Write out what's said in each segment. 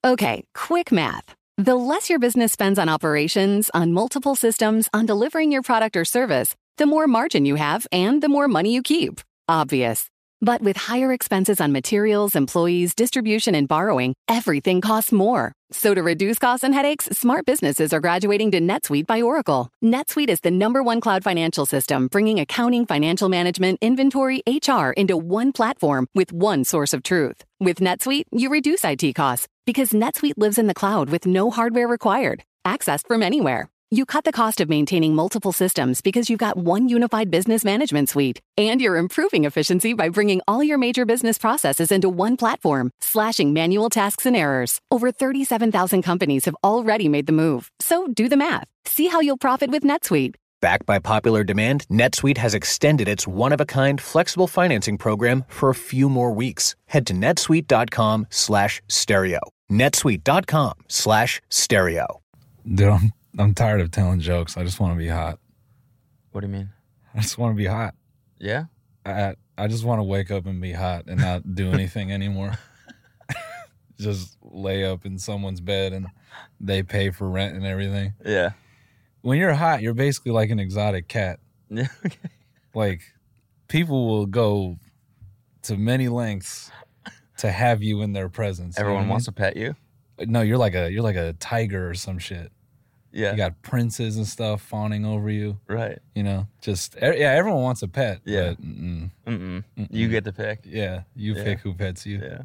Okay, quick math. The less your business spends on operations, on multiple systems, on delivering your product or service, the more margin you have and the more money you keep. Obvious. But with higher expenses on materials, employees, distribution, and borrowing, everything costs more. So to reduce costs and headaches, smart businesses are graduating to NetSuite by Oracle. NetSuite is the #1 cloud financial system, bringing accounting, financial management, inventory, HR into one platform with one source of truth. With NetSuite, you reduce IT costs because NetSuite lives in the cloud with no hardware required, accessed from anywhere. You cut the cost of maintaining multiple systems because you've got one unified business management suite. And you're improving efficiency by bringing all your major business processes into one platform, slashing manual tasks and errors. Over 37,000 companies have already made the move. So do the math. See how you'll profit with NetSuite. Backed by popular demand, NetSuite has extended its one-of-a-kind flexible financing program for a few more weeks. Head to netsuite.com/stereo. netsuite.com/stereo. Dude, I'm tired of telling jokes. I just want to be hot. What do you mean? I just want to be hot. Yeah? I just want to wake up and be hot and not do anything anymore. Just lay up in someone's bed and they pay for rent and everything. Yeah. When you're hot, you're basically like an exotic cat. Yeah. Okay. Like, people will go to many lengths to have you in their presence. Everyone wants to pet you? No, you're like a tiger or some shit. Yeah. You got princes and stuff fawning over you. Right. You know, just, yeah, everyone wants a pet. Yeah. But, mm-mm. You get to pick. Yeah, you pick who pets you. Yeah.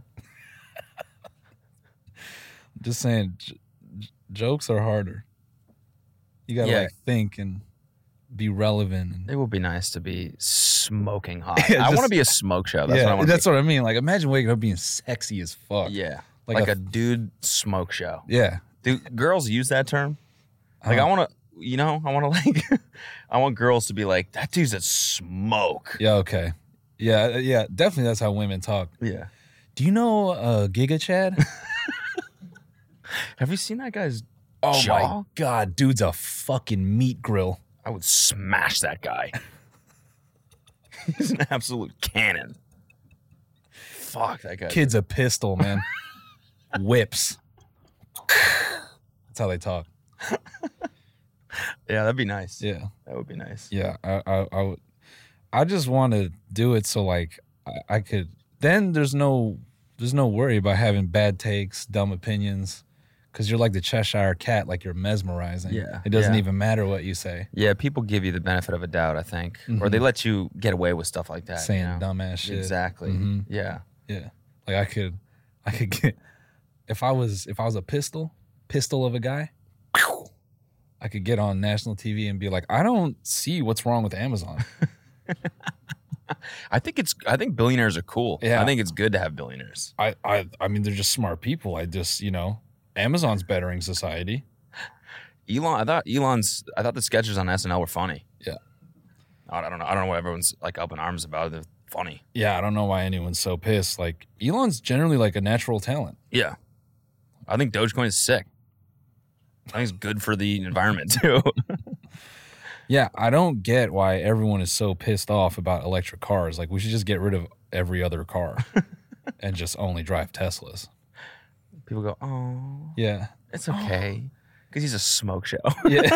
Just saying, jokes are harder. You gotta like think and be relevant. And, it would be nice to be smoking hot. Yeah, I want to be a smoke show. That's what I want. That's what I mean. Like, imagine waking up being sexy as fuck. Yeah. Like a dude smoke show. Yeah. Do girls use that term? Like, I want to, like, I want girls to be like, that dude's a smoke. Yeah, okay. Yeah, definitely that's how women talk. Yeah. Do you know Giga Chad? Have you seen that guy's jaw? Oh, my God. Dude's a fucking meat grill. I would smash that guy. He's an absolute cannon. Fuck, that guy. Kid's a pistol, man. Whips. That's how they talk. Yeah, that'd be nice. Yeah, that would be nice. Yeah, I would. I just want to do it so like I could. Then there's no worry about having bad takes, dumb opinions, because you're like the Cheshire Cat, like you're mesmerizing. Yeah, it doesn't even matter what you say. Yeah, people give you the benefit of a doubt, I think, or they let you get away with stuff like that, saying dumbass shit. Exactly. Yeah. Like I could get if I was a pistol of a guy. I could get on national TV and be like, I don't see what's wrong with Amazon. I think billionaires are cool. Yeah. I think it's good to have billionaires. I mean, they're just smart people. Amazon's bettering society. I thought the sketches on SNL were funny. Yeah. I don't know what everyone's like up in arms about. They're funny. Yeah, I don't know why anyone's so pissed. Like, Elon's generally like a natural talent. Yeah. I think Dogecoin is sick. I think it's good for the environment too. Yeah, I don't get why everyone is so pissed off about electric cars. Like, we should just get rid of every other car and just only drive Teslas. People go, oh. Yeah. It's okay. Because he's a smoke show. Yeah.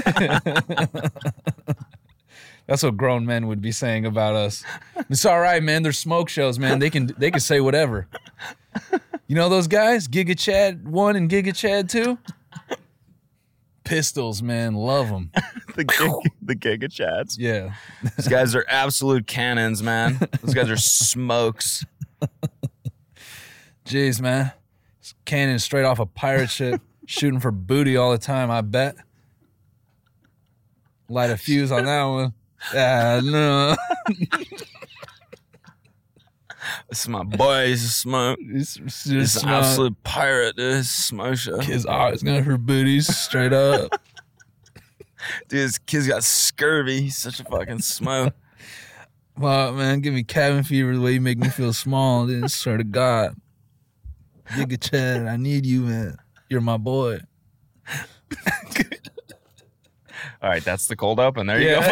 That's what grown men would be saying about us. It's all right, man. They're smoke shows, man. They can say whatever. You know those guys? Giga Chad 1 and Giga Chad 2? Pistols, man. Love them. the Giga Chads. Yeah. These guys are absolute cannons, man. Those guys are smokes. Jeez, man. Cannon straight off a pirate ship, shooting for booty all the time, I bet. Light a fuse on that one. No. This is my boy. He's a smoke. He's an absolute pirate. This smoke show. Kid's always going for booties straight up. Dude, this kid's got scurvy. He's such a fucking smoke. Wow, man, give me cabin fever the way you make me feel small. Dude, swear to God. Giga Chad, I need you, man. You're my boy. All right, that's the cold open. There you go.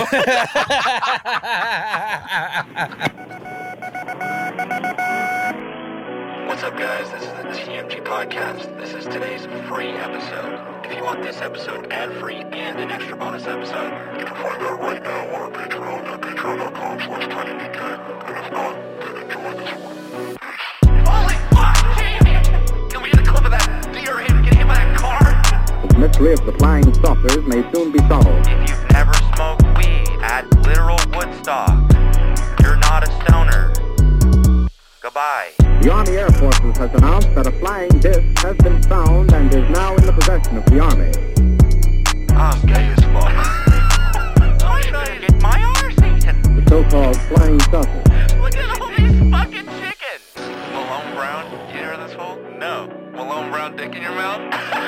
What's up, guys? This is the TMG Podcast. This is today's free episode. If you want this episode ad-free and an extra bonus episode, you can find that right now on our Patreon at patreon.com/tinydj. And if not, then enjoy this one. Holy fuck! Jamie! Can we get a clip of that deer him getting hit by that car? The mystery of the flying saucers may soon be solved. If you've never smoked weed at literal Woodstock, you're not a stoner. Goodbye. The Army Air Forces has announced that a flying disc has been found and is now in the possession of the Army. I'm gay as fuck. I'm gonna get my arse eaten. The so-called flying saucer. Look at all these fucking chickens. Malone Brown, you hear this fool? No. Malone Brown dick in your mouth?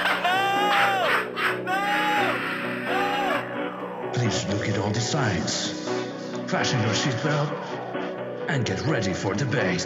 No! Please look at all the signs. Fasten your seatbelt and get ready for debate.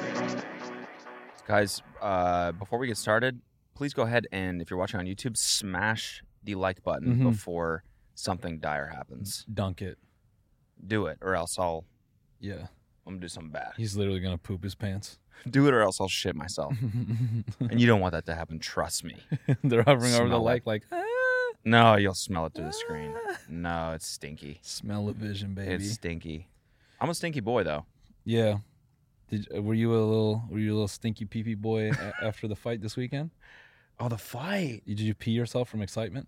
Guys, before we get started, please go ahead and, if you're watching on YouTube, smash the like button before something dire happens. Dunk it. Do it, or else I'm Yeah. going to do something bad. He's literally going to poop his pants. Do it, or else I'll shit myself. And you don't want that to happen, trust me. They're hovering over the Smell it. like, No, you'll smell it through the screen. No, it's stinky. smell of vision, baby. It's stinky. I'm a stinky boy, though. Yeah. Were you a little stinky pee-pee boy after the fight this weekend? Oh, the fight. Did you pee yourself from excitement?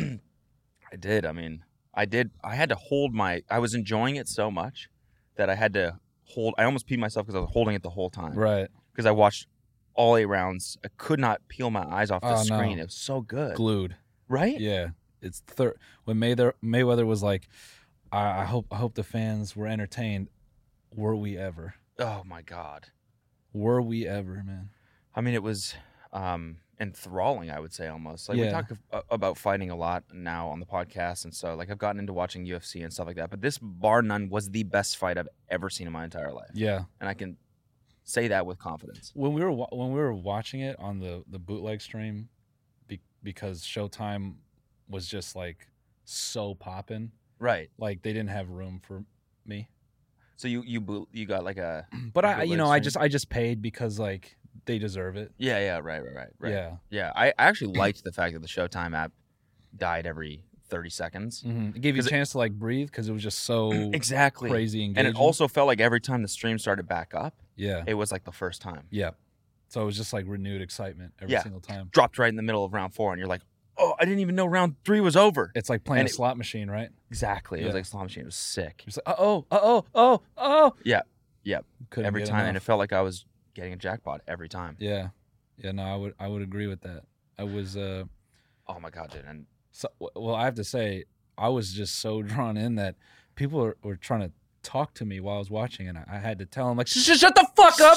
I did. I mean, I had to hold I was enjoying it so much that I had to hold. I almost peed myself because I was holding it the whole time. Right. Because I watched all 8 rounds. I could not peel my eyes off the Oh, no. screen. It was so good. Glued. Right? Yeah. It's when Mayweather was like, I hope the fans were entertained. Were we ever? Oh, my God. Were we ever, man? I mean, it was enthralling, I would say, almost. Like, Yeah. we talk about fighting a lot now on the podcast, and so, like, I've gotten into watching UFC and stuff like that, but this, bar none, was the best fight I've ever seen in my entire life. Yeah. And I can say that with confidence. When we were watching it on the bootleg stream, because Showtime was just, like, so popping, Right. like, they didn't have room for me. So you got, like, a... But I bootleg stream? just paid because, like, they deserve it. Yeah, right. Yeah. Yeah, I actually liked the fact that the Showtime app died every 30 seconds. Mm-hmm. It gave you a chance to, like, breathe because it was just so Exactly. crazy engaging. And it also felt like every time the stream started back up, Yeah. it was like the first time. Yeah. So it was just like renewed excitement every Yeah. single time. Dropped right in the middle of round 4, and you're like, oh, I didn't even know round 3 was over. It's like playing And a slot machine, right? Exactly. It Yeah. was like slot machine. It was sick. It's like, oh. Yeah. Couldn't Every get time. And it enough. felt like I was getting a jackpot every time. Yeah. Yeah, no, I would agree with that. I was Oh, my God, dude. And well, I have to say, I was just so drawn in that people were trying to talk to me while I was watching, and I had to tell them, like, shut the fuck up!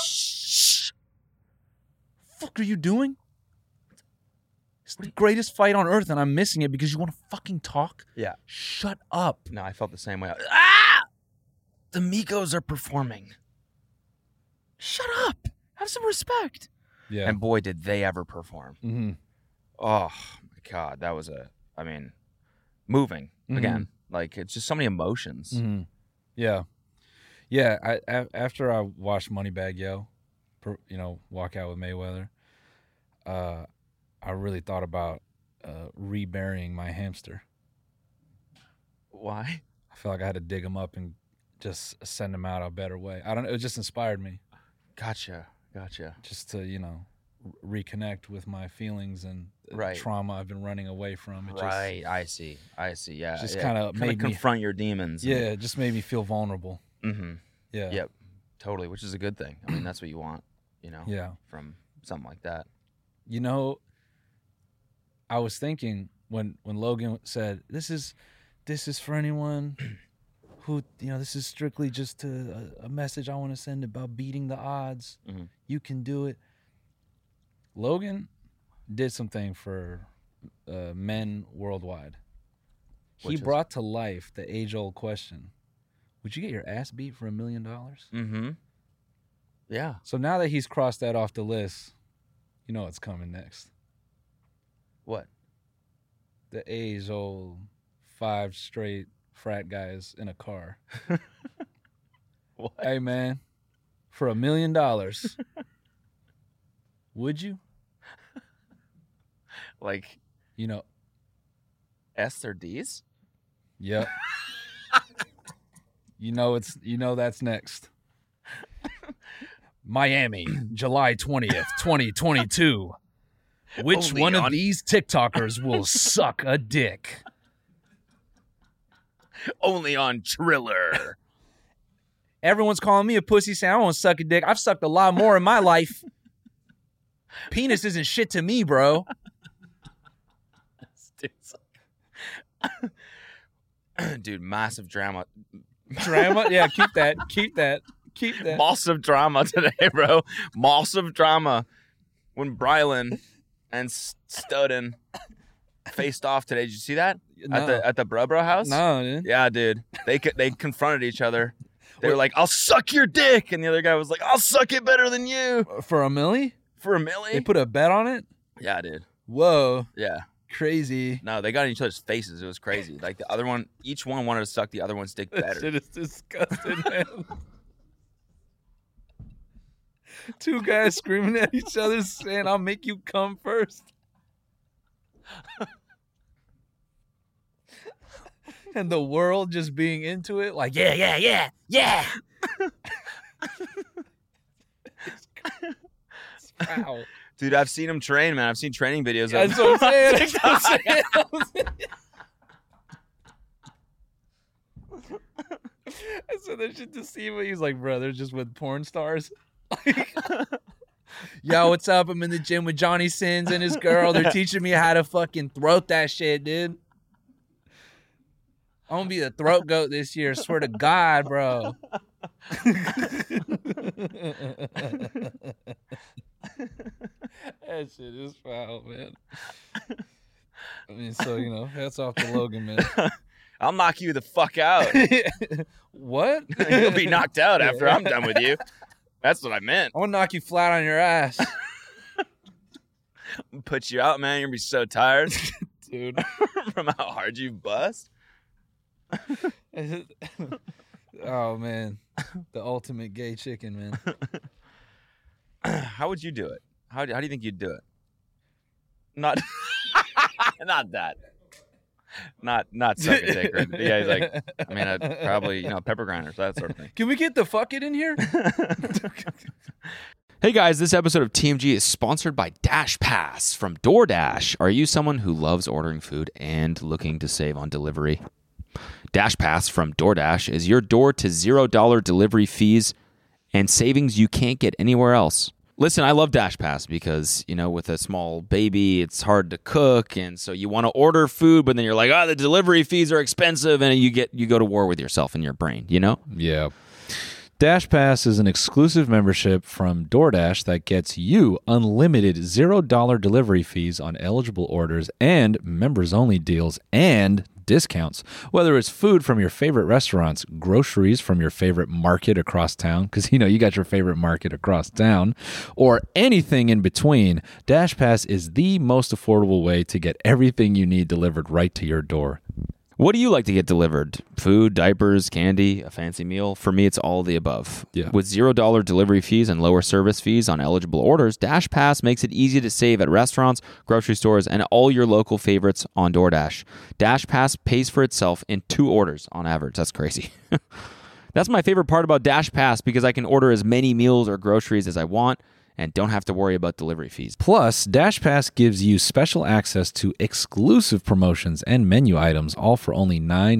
Fuck are you doing? It's the greatest fight on earth, and I'm missing it because you want to fucking talk? yeah. Shut up. No, I felt the same way. Ah! The Migos are performing. Shut up. Have some respect. Yeah. And boy, did they ever perform. Mm-hmm. Oh, my God. That was moving again. Like, it's just so many emotions. Mm-hmm. Yeah. Yeah. After I watched Moneybag Yo, walk out with Mayweather, I really thought about reburying my hamster. Why? I feel like I had to dig him up and just send him out a better way. I don't know. It just inspired me Gotcha. just to, reconnect with my feelings and the Right. trauma I've been running away from. It Right. I see. Yeah. Just yeah. kinda made me- confront your demons. it just made me feel vulnerable. Mm-hmm. Yeah. Yep. Totally. Which is a good thing. I mean, that's what you want, Yeah. from something like that. I was thinking when Logan said, this is for anyone who, this is strictly just a message I want to send about beating the odds. Mhm. You can do it. Logan did something for men worldwide. He Which is? brought to life the age-old question, would you get your ass beat for $1 million? Mm-hmm. Yeah. So now that he's crossed that off the list, you know what's coming next. What? The age-old 5 straight frat guys in a car. What? Hey, man, for $1 million, Would you? Like, You know, S or D's? yep. That's next. Miami, July 20th, 2022. Which Only one on- of these TikTokers will suck a dick? Only on Triller. Everyone's calling me a pussy saying I won't suck a dick. I've sucked a lot more in my life. Penis isn't shit to me, bro. Dude, massive drama. Drama? Yeah, keep that. Massive drama today, bro. Massive drama. When Brylan and Studden faced off today. Did you see that? No. At the Bro house? No, dude. Yeah, dude. They confronted each other. They were like, I'll suck your dick. And the other guy was like, I'll suck it better than you. For a milli? For a milli? They put a bet on it? Yeah, dude. Whoa. Yeah. Crazy. No, they got in each other's faces. It was crazy. Like the other one, each one wanted to suck the other one's dick better. Shit is disgusting, man. Two guys screaming at each other saying, I'll make you come first. And the world just being into it, like, yeah. Wow. Dude, I've seen him train, man. I've seen training videos of That's him. what I'm saying. I said that shit to see what he's like, bro. They're just with porn stars. Yo, what's up? I'm in the gym with Johnny Sins and his girl. They're teaching me how to fucking throat that shit, dude. I'm gonna be the throat goat this year. Swear to God, bro. That shit is foul, man. I mean, so, hats off to Logan, man. I'll knock you the fuck out. What? You'll be knocked out after I'm done with you. That's what I meant. I'm gonna knock you flat on your ass. Put you out, man. You're gonna be so tired, Dude. from how hard you bust. Oh, man. The ultimate gay chicken, man. How would you do it? How do you think you'd do it? Not that. Not suck a dick. Right? Yeah, he's like, I mean, I'd probably, pepper grinders, that sort of thing. Can we get the fuck it in here? Hey guys, this episode of TMG is sponsored by Dash Pass from DoorDash. Are you someone who loves ordering food and looking to save on delivery? Dash Pass from DoorDash is your door to $0 delivery fees and savings you can't get anywhere else. Listen, I love Dash Pass because, with a small baby, it's hard to cook. And so you want to order food, but then you're like, the delivery fees are expensive. And you go to war with yourself in your brain, Yeah. Dash Pass is an exclusive membership from DoorDash that gets you unlimited $0 delivery fees on eligible orders and members-only deals and discounts. Whether it's food from your favorite restaurants, groceries from your favorite market across town, because you got your favorite market across town, or anything in between, Dash Pass is the most affordable way to get everything you need delivered right to your door. What do you like to get delivered? Food, diapers, candy, a fancy meal? For me, it's all the above. Yeah. With $0 delivery fees and lower service fees on eligible orders, Dash Pass makes it easy to save at restaurants, grocery stores, and all your local favorites on DoorDash. Dash Pass pays for itself in 2 orders on average. That's crazy. That's my favorite part about Dash Pass because I can order as many meals or groceries as I want and don't have to worry about delivery fees. Plus, Dash Pass gives you special access to exclusive promotions and menu items, all for only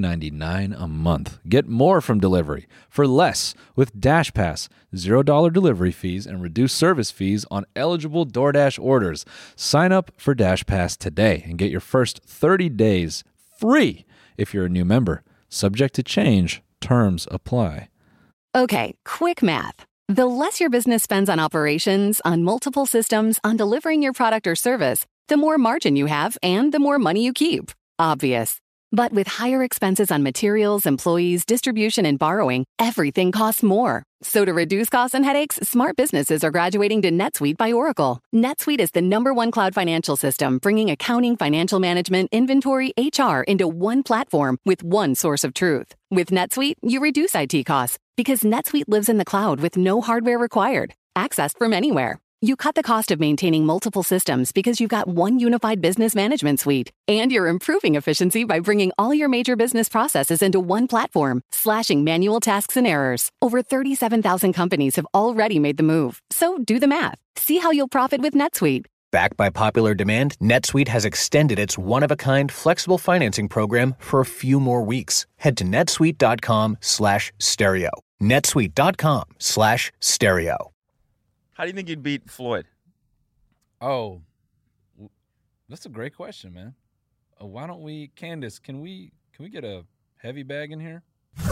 $9.99 a month. Get more from delivery for less with Dash Pass, $0 delivery fees, and reduced service fees on eligible DoorDash orders. Sign up for Dash Pass today and get your first 30 days free if you're a new member. Subject to change. Terms apply. Okay, quick math. The less your business spends on operations, on multiple systems, on delivering your product or service, the more margin you have and the more money you keep. Obvious. But with higher expenses on materials, employees, distribution, and borrowing, everything costs more. So to reduce costs and headaches, smart businesses are graduating to NetSuite by Oracle. NetSuite is the #1 cloud financial system, bringing accounting, financial management, inventory, HR into one platform with one source of truth. With NetSuite, you reduce IT costs because NetSuite lives in the cloud with no hardware required, accessed from anywhere. You cut the cost of maintaining multiple systems because you've got one unified business management suite. And you're improving efficiency by bringing all your major business processes into one platform, slashing manual tasks and errors. Over 37,000 companies have already made the move. So do the math. See how you'll profit with NetSuite. Backed by popular demand, NetSuite has extended its one-of-a-kind flexible financing program for a few more weeks. Head to netsuite.com/stereo. netsuite.com/stereo. How do you think you'd beat Floyd? Oh, that's a great question, man. Why don't we, Candace? Can we get a heavy bag in here?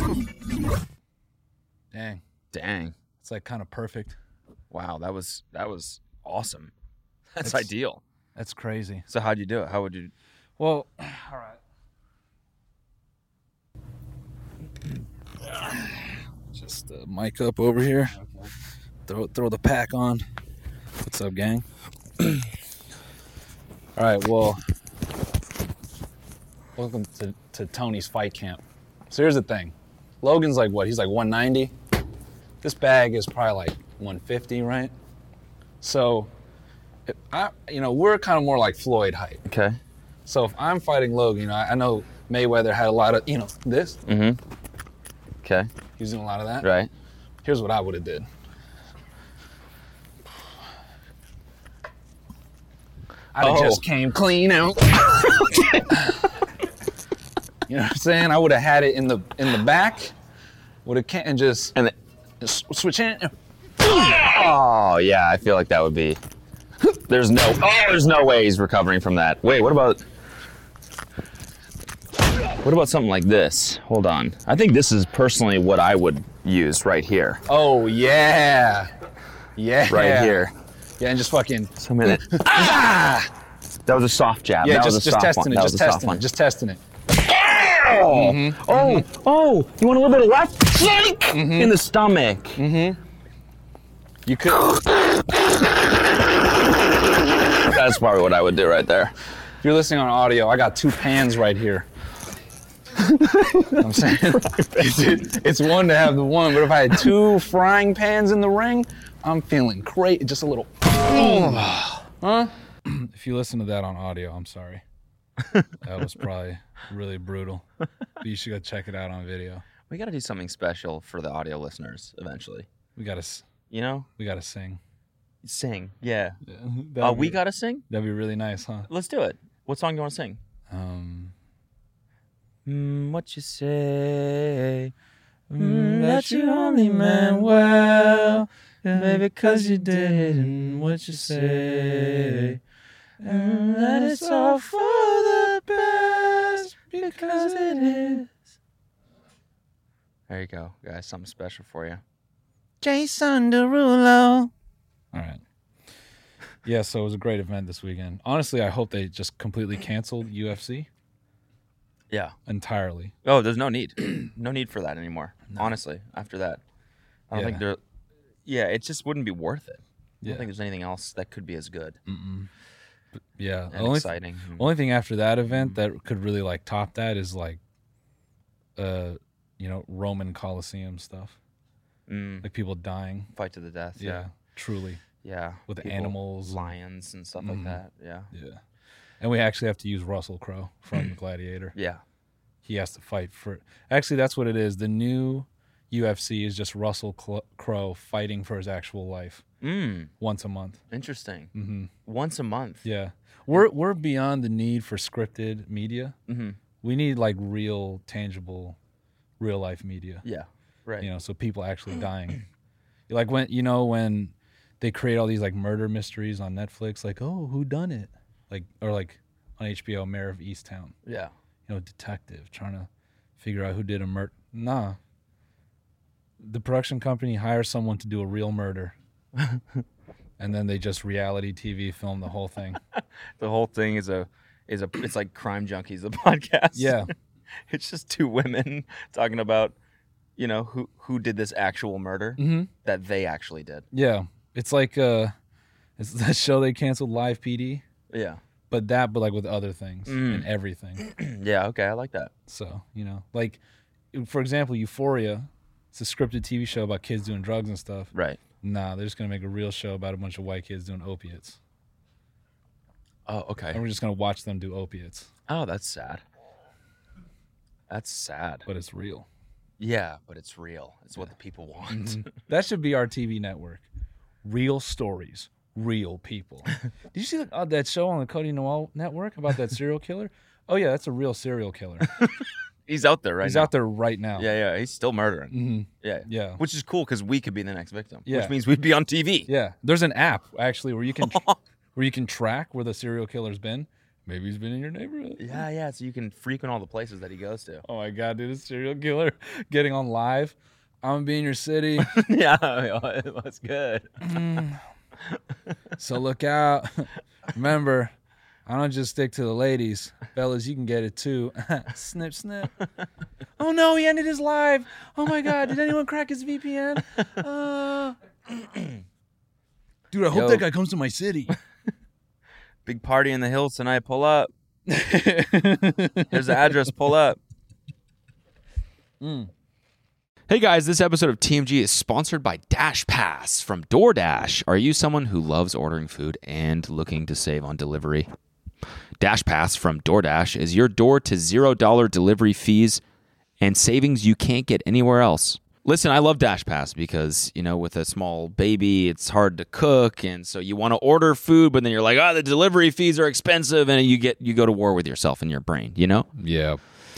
Dang, it's like kind of perfect. Wow, that was awesome. That's ideal. That's crazy. So how'd you do it? How would you? Well, all right. Just mic up over here. Throw the pack on. What's up, gang? All right, well, welcome to Tony's fight camp. So here's the thing. Logan's like what? He's like 190. This bag is probably like 150, right? So, we're kind of more like Floyd height. Okay. So if I'm fighting Logan, I know Mayweather had a lot of, this. Mm-hmm. Okay. Using a lot of that. Right. Here's what I would have did. I just came clean out. You know what I'm saying? I would have had it in the back. Would have and just switch in. Oh yeah, I feel like that would be. There's no way he's recovering from that. Wait, what about something like this? Hold on. I think this is personally what I would use right here. Oh yeah. Yeah. Right here. Yeah, and just fucking. So minute. That was a soft jab. Yeah, that just testing it. Just testing it. Oh, oh! You want a little bit of left in the stomach. Mm-hmm. You could. That's probably what I would do right there. If you're listening on audio, I got two pans right here. You know what I'm saying? It's one to have the one, but if I had two frying pans in the ring, I'm feeling great. Just a little. Huh? If you listen to that on audio, I'm sorry. That was probably really brutal. But you should go check it out on video. We got to do something special for the audio listeners eventually. We got to sing. Sing, yeah. We got to sing? That'd be really nice, huh? Let's do it. What song do you want to sing? What you say? That you only meant well, baby, 'cause you didn't. What you say? And that it's all for the best, because it is. There you go, guys. Something special for you. Jason Derulo. All right. Yeah, so it was a great event this weekend. Honestly, I hope they just completely canceled UFC. Yeah. Entirely. Oh, there's no need. No need for that anymore. No. Honestly, after that. I don't think there... Yeah, it just wouldn't be worth it. I don't think there's anything else that could be as good. Mm-mm. But yeah. And exciting. Only thing after that event that could really like top that is like, Roman Coliseum stuff. Like people dying. Fight to the death. Yeah. Truly. Yeah. With people, animals. Lions and stuff like that. Yeah. Yeah. And we actually have to use Russell Crowe from Gladiator. Yeah. He has to fight for... Actually, that's what it is. The new UFC is just Russell Crowe fighting for his actual life. Once a month. Interesting. Mm-hmm. Once a month. Yeah. We're beyond the need for scripted media. Mm-hmm. We need like real, tangible, real life media. Yeah. Right. So people actually dying. Like when they create all these like murder mysteries on Netflix, like, oh, who done it? Or on HBO, Mayor of Easttown. Yeah. Detective trying to figure out who did a murder. Nah. The production company hires someone to do a real murder. And then they just reality TV film the whole thing. The whole thing is it's like Crime Junkies, the podcast. Yeah. It's just two women talking about, who did this actual murder that they actually did. Yeah. It's like it's that show they canceled, Live PD. Yeah. But like with other things and everything. Yeah, okay, I like that. So, like, for example, Euphoria, it's a scripted TV show about kids doing drugs and stuff. Right. Nah, they're just gonna make a real show about a bunch of white kids doing opiates, Oh, okay. and we're just gonna watch them do opiates. Oh, that's sad. That's sad. But it's real. Yeah, but it's real. It's what the people want. That should be our TV network. Real stories, real people. Did you see that show on the Cody Noel network about that serial killer? Oh yeah, that's a real serial killer. He's out there right now. He's out there right now. Yeah, he's still murdering. Mm-hmm. Yeah. Yeah. Which is cool because we could be the next victim. Yeah. Which means we'd be on TV. Yeah. There's an app actually where you can track where the serial killer's been. Maybe he's been in your neighborhood. Yeah. So you can frequent all the places that he goes to. Oh my God, dude, a serial killer getting on live. I'm gonna be in your city. Yeah, it was good. So look out. Remember, I don't just stick to the ladies. Fellas, you can get it too. Snip, snip. Oh no, he ended his live. Oh my God, did anyone crack his VPN? Dude, I hope that guy comes to my city. Big party in the hills tonight. Pull up. Here's the address. Pull up. Hey guys, this episode of TMG is sponsored by Dash Pass from DoorDash. Are you someone who loves ordering food and looking to save on delivery? Dash Pass from DoorDash is your door to $0 delivery fees and savings you can't get anywhere else. Listen, I love Dash Pass because, with a small baby, it's hard to cook. And so you want to order food, but then you're like, the delivery fees are expensive. And you go to war with yourself in your brain, Yeah.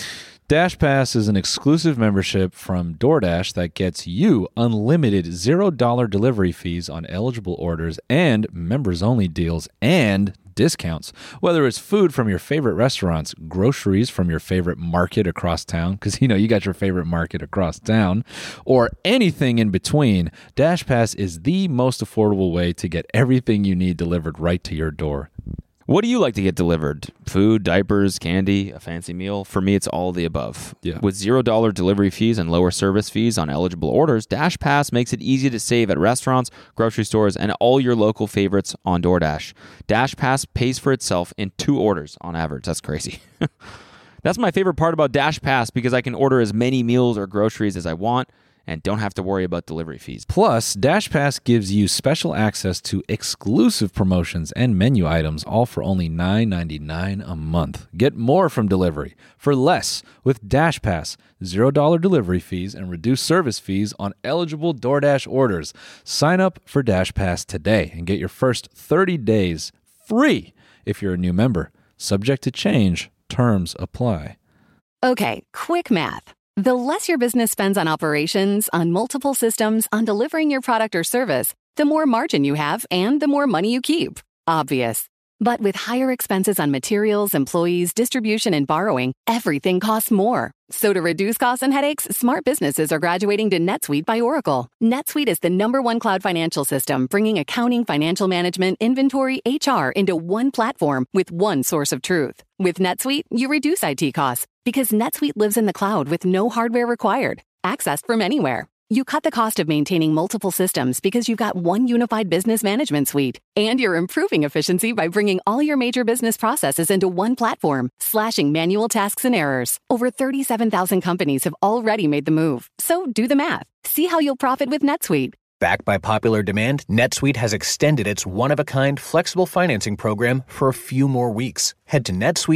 Dash Pass is an exclusive membership from DoorDash that gets you unlimited $0 delivery fees on eligible orders and members-only deals and discounts. Whether it's food from your favorite restaurants, groceries from your favorite market across town, because you got your favorite market across town, or anything in between, Dash Pass is the most affordable way to get everything you need delivered right to your door. What do you like to get delivered? Food, diapers, candy, a fancy meal? For me, it's all of the above. Yeah. With $0 delivery fees and lower service fees on eligible orders, Dash Pass makes it easy to save at restaurants, grocery stores, and all your local favorites on DoorDash. Dash Pass pays for itself in 2 orders on average. That's crazy. That's my favorite part about Dash Pass because I can order as many meals or groceries as I want and don't have to worry about delivery fees. Plus, Dash Pass gives you special access to exclusive promotions and menu items, all for only $9.99 a month. Get more from delivery for less with Dash Pass, $0 delivery fees, and reduced service fees on eligible DoorDash orders. Sign up for Dash Pass today and get your first 30 days free if you're a new member. Subject to change. Terms apply. Okay, quick math. The less your business spends on operations, on multiple systems, on delivering your product or service, the more margin you have and the more money you keep. Obvious. But with higher expenses on materials, employees, distribution, and borrowing, everything costs more. So to reduce costs and headaches, smart businesses are graduating to NetSuite by Oracle. NetSuite is the #1 cloud financial system, bringing accounting, financial management, inventory, HR into one platform with one source of truth. With NetSuite, you reduce IT costs because NetSuite lives in the cloud with no hardware required, accessed from anywhere. You cut the cost of maintaining multiple systems because you've got one unified business management suite. And you're improving efficiency by bringing all your major business processes into one platform, slashing manual tasks and errors. Over 37,000 companies have already made the move. So do the math. See how you'll profit with NetSuite. Backed by popular demand, NetSuite has extended its one-of-a-kind flexible financing program for a few more weeks. Head to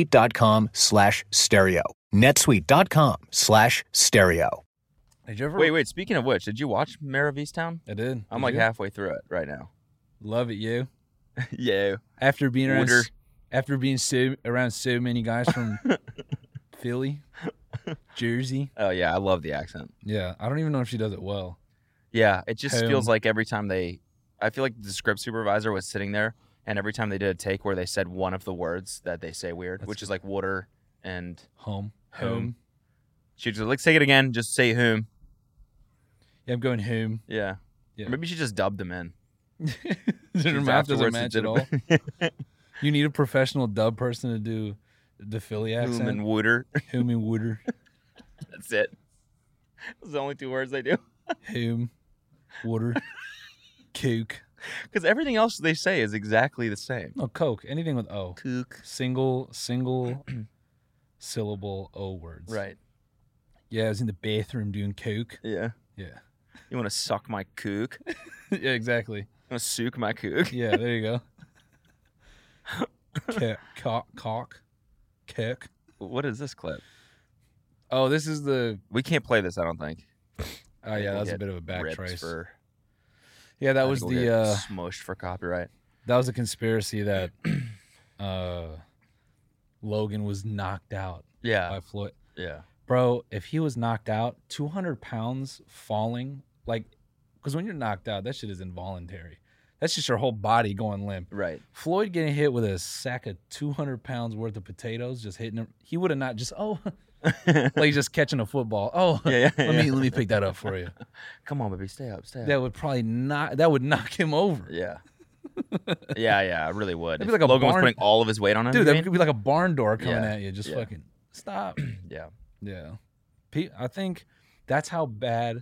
netsuite.com/stereo. netsuite.com/stereo. Did you ever? Wait. Speaking of which, did you watch Mare of Easttown? I did. I'm like halfway through it right now. Love it, you. Yeah. After being around, Water. around so many guys from Philly, Jersey. Oh, yeah. I love the accent. Yeah, I don't even know if she does it well. Yeah. It just Home. feels like every time I feel like the script supervisor was sitting there, and every time they did a take where they said one of the words that they say weird, which is like water and Home. She'd just let's take it again. Just say whom. Yeah, I'm going home. Yeah. Or maybe she just dubbed them in. Her mouth doesn't Afterwards, match it at all. You need a professional dub person to do the Philly accent. Whom and Wooder. Whom and Wooder. That's it. Those are the only 2 words they do. Whom, Wooder, Kook. Because everything else they say is exactly the same. No, Coke. Anything with O. Kook. Single syllable O words. Right. Yeah, I was in the bathroom doing Coke. Yeah. Yeah. You want to suck my kook? You Yeah, exactly. want to sook my kook? Yeah, there you go. Cock. Kick. What is this clip? Oh, this is the. We can't play this, I don't think. Oh yeah, We'll that was a get bit of a back ripped trace. for- Yeah, that I was think we'll the. get smushed for copyright. That was a conspiracy that Logan was knocked out Yeah. by Floyd. Yeah. Bro, if he was knocked out, 200 pounds falling, like, because when you're knocked out, that shit is involuntary. That's just your whole body going limp. Right. Floyd getting hit with a sack of 200 pounds worth of potatoes, just hitting him. He would have not just, like he's just catching a football. Oh, Yeah, yeah, let me pick that up for you. Come on, baby. Stay up. That would probably not, that would knock him over. Yeah. Yeah, it really would. That'd If be like a Logan was barn- putting all of his weight on him. Dude, you that mean? could be like a barn door coming Yeah, at you. Just yeah. fucking stop. Yeah. Yeah. I think that's how bad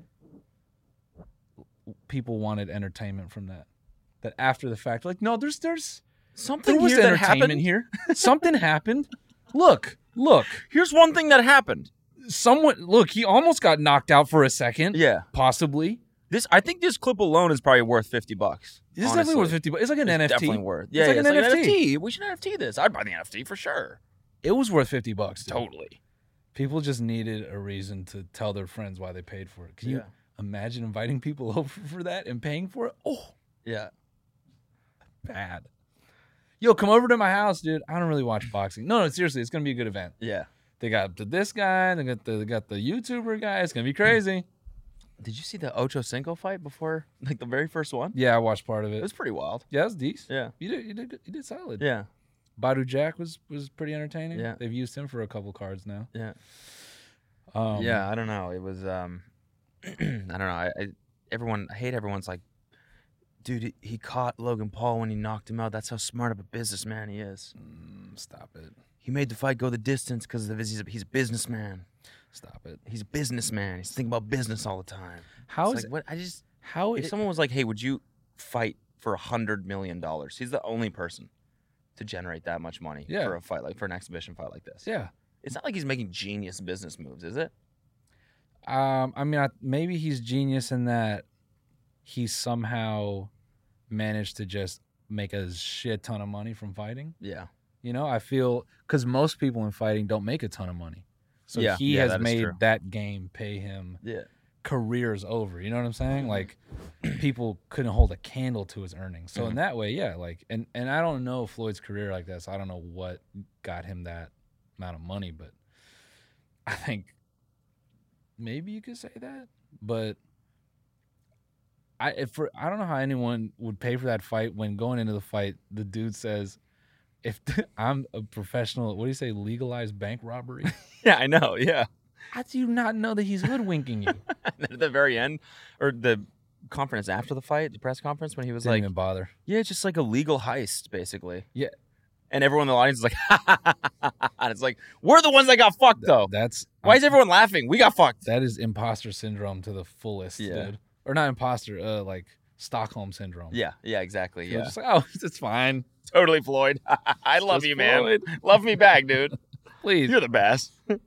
people wanted entertainment from that. That after the fact, like, no, there's Something there was here that entertainment happened. here. Something happened. Look. Here's one thing that happened. He almost got knocked out for a second. Yeah. Possibly. I think this clip alone is probably worth $50. This is definitely worth $50. It's like an NFT. Definitely worth. It's like an NFT. NFT. We should NFT this. I'd buy the NFT for sure. It was worth $50. Dude. Totally. People just needed a reason to tell their friends why they paid for it. Can you imagine inviting people over for that and paying for it? Oh, Yeah. bad. Yo, come over to my house, dude. I don't really watch boxing. No, seriously, it's gonna be a good event. Yeah. They got this guy. They got the YouTuber guy. It's gonna be crazy. Did you see the Ocho Cinco fight before, like the very first one? Yeah, I watched part of It it. was pretty wild. Yeah, it was decent. Yeah. You did solid. Yeah. Badu Jack was pretty entertaining. Yeah. They've used him for a couple cards now. Yeah. Um, Yeah. I don't know. It was. I don't know. I hate everyone's like, dude, he caught Logan Paul when he knocked him out. That's how smart of a businessman he is. Stop it. He made the fight go the distance because he's a businessman. Stop it. He's a businessman. He's thinking about business all the time. How It's is like, what? it? If someone was like, "Hey, would you fight for $100 million?" He's the only person to generate that much money for a fight, like for an exhibition fight like this. Yeah. It's not like he's making genius business moves, is it? I mean, maybe he's genius in that he somehow managed to just make a shit ton of money from fighting. Yeah. You know, I feel because most people in fighting don't make a ton of money. So Yeah, he yeah, has that is made true. that game pay him Yeah. careers over. You know what I'm saying? Like people couldn't hold a candle to his earnings. So in that way, yeah, like and I don't know Floyd's career like that, so I don't know what got him that amount of money, but I think maybe you could say that. But I don't know how anyone would pay for that fight when going into the fight, the dude says, if I'm a professional, what do you say, legalized bank robbery? Yeah, I know. Yeah. How do you not know that he's hoodwinking you? At the very end, or the conference after the fight, the press conference, when he was Didn't like, even bother. "Yeah, it's just like a legal heist, basically." Yeah. And everyone in the audience is like, and it's like, we're the ones that got fucked, though. That's Why is everyone laughing? We got fucked. that is imposter syndrome to the fullest, Yeah. dude. Or not imposter, like Stockholm syndrome. Yeah, exactly. You're Yeah, just like, oh, it's fine. totally, Floyd. I love Just you, man. Floyd. Love me back, dude. Please. You're the best.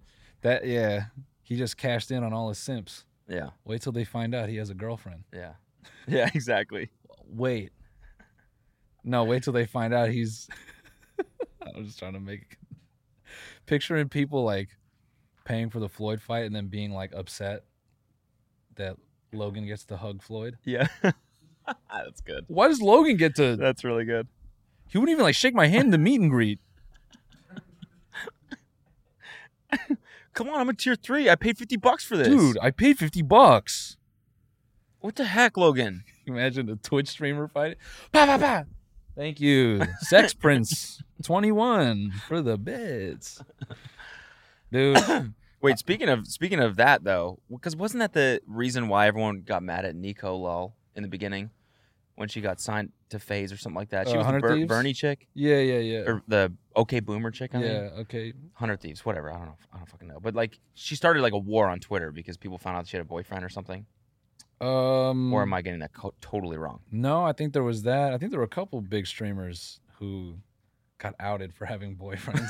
He just cashed in on all his simps. Yeah, Wait till they find out he has a girlfriend. yeah, yeah, exactly. Wait. No, wait till they find out he's. I'm just trying to make. Picturing people like paying for the Floyd fight and then being like upset that Logan gets to hug Floyd. Yeah, that's good. Why does Logan get to? That's really good. He wouldn't even like shake my hand in the meet and greet. Come on, I'm a tier 3. I paid $50 for this, Dude, I paid $50. What the heck, Logan? Imagine a Twitch streamer fighting. Pa pa pa. Thank you, Sex Prince 21 for the bits, dude. Wait, speaking of that though, because wasn't that the reason why everyone got mad at Nico Lull in the beginning when she got signed to FaZe or something like that? She was the 100 Thieves? Bernie chick, Yeah. or the OK Boomer chick. I mean? Yeah, okay. 100 Thieves, whatever. I don't fucking know. But like, she started like a war on Twitter because people found out she had a boyfriend or something. Or am I getting that totally wrong? No, I think there was that. I think there were a couple big streamers who got outed for having boyfriends.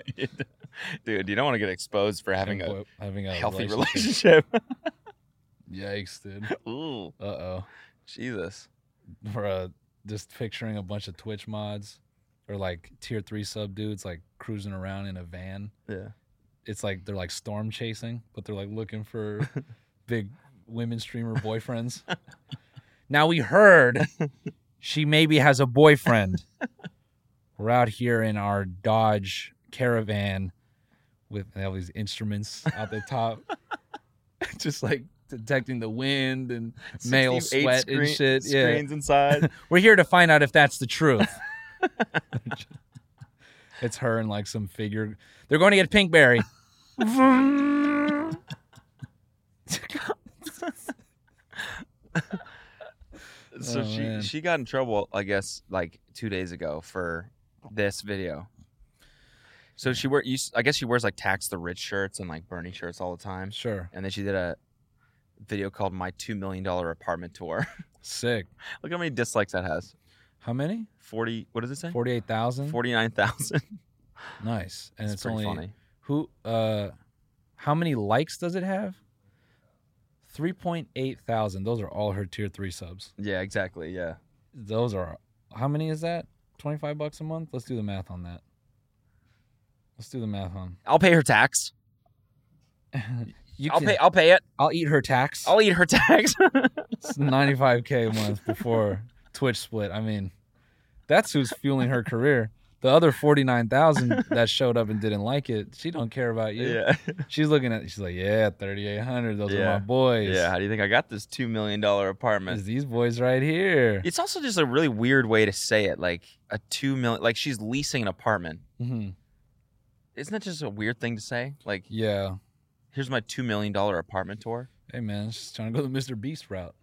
Dude, you don't want to get exposed for having a having a healthy relationship. Yikes, dude. Ooh, Uh-oh. Jesus. Or just picturing a bunch of Twitch mods or like tier 3 sub dudes like cruising around in a van. Yeah. It's like they're like storm chasing, but they're like looking for big women streamer boyfriends. Now we heard she maybe has a boyfriend. We're out here in our Dodge Caravan with all these instruments out the top, just like detecting the wind and male sweat and shit. Screens inside. We're here to find out if that's the truth. It's her and like some figure. They're going to get Pinkberry. So she got in trouble, I guess, like 2 days ago for this video. So I guess she wears like Tax the Rich shirts and like Bernie shirts all the time. Sure. And then she did a video called My $2 Million Apartment Tour. Sick. Look how many dislikes that has. How many? 40. What does it say? 48,000. 49,000. Nice. And it's pretty only funny. How many likes does it have? 3.8 thousand. Those are all her tier 3 subs. Yeah, exactly. Yeah. Those are, how many is that? $25 a month? Let's do the math on that. I'll pay her tax. I'll pay it. I'll eat her tax. I'll eat her tax. It's $95K a month before Twitch split. I mean, that's who's fueling her career. The other 49,000 that showed up and didn't like it, she don't care about you. Yeah. She's looking at, she's like, yeah, 3,800. Those are my boys. Yeah. How do you think I got this $2 million apartment? It's these boys right here. It's also just a really weird way to say it. Like a $2 million, like she's leasing an apartment. Mm-hmm. Isn't that just a weird thing to say? Like, yeah. Here's my $2 million apartment tour. Hey, man, she's trying to go the Mr. Beast route.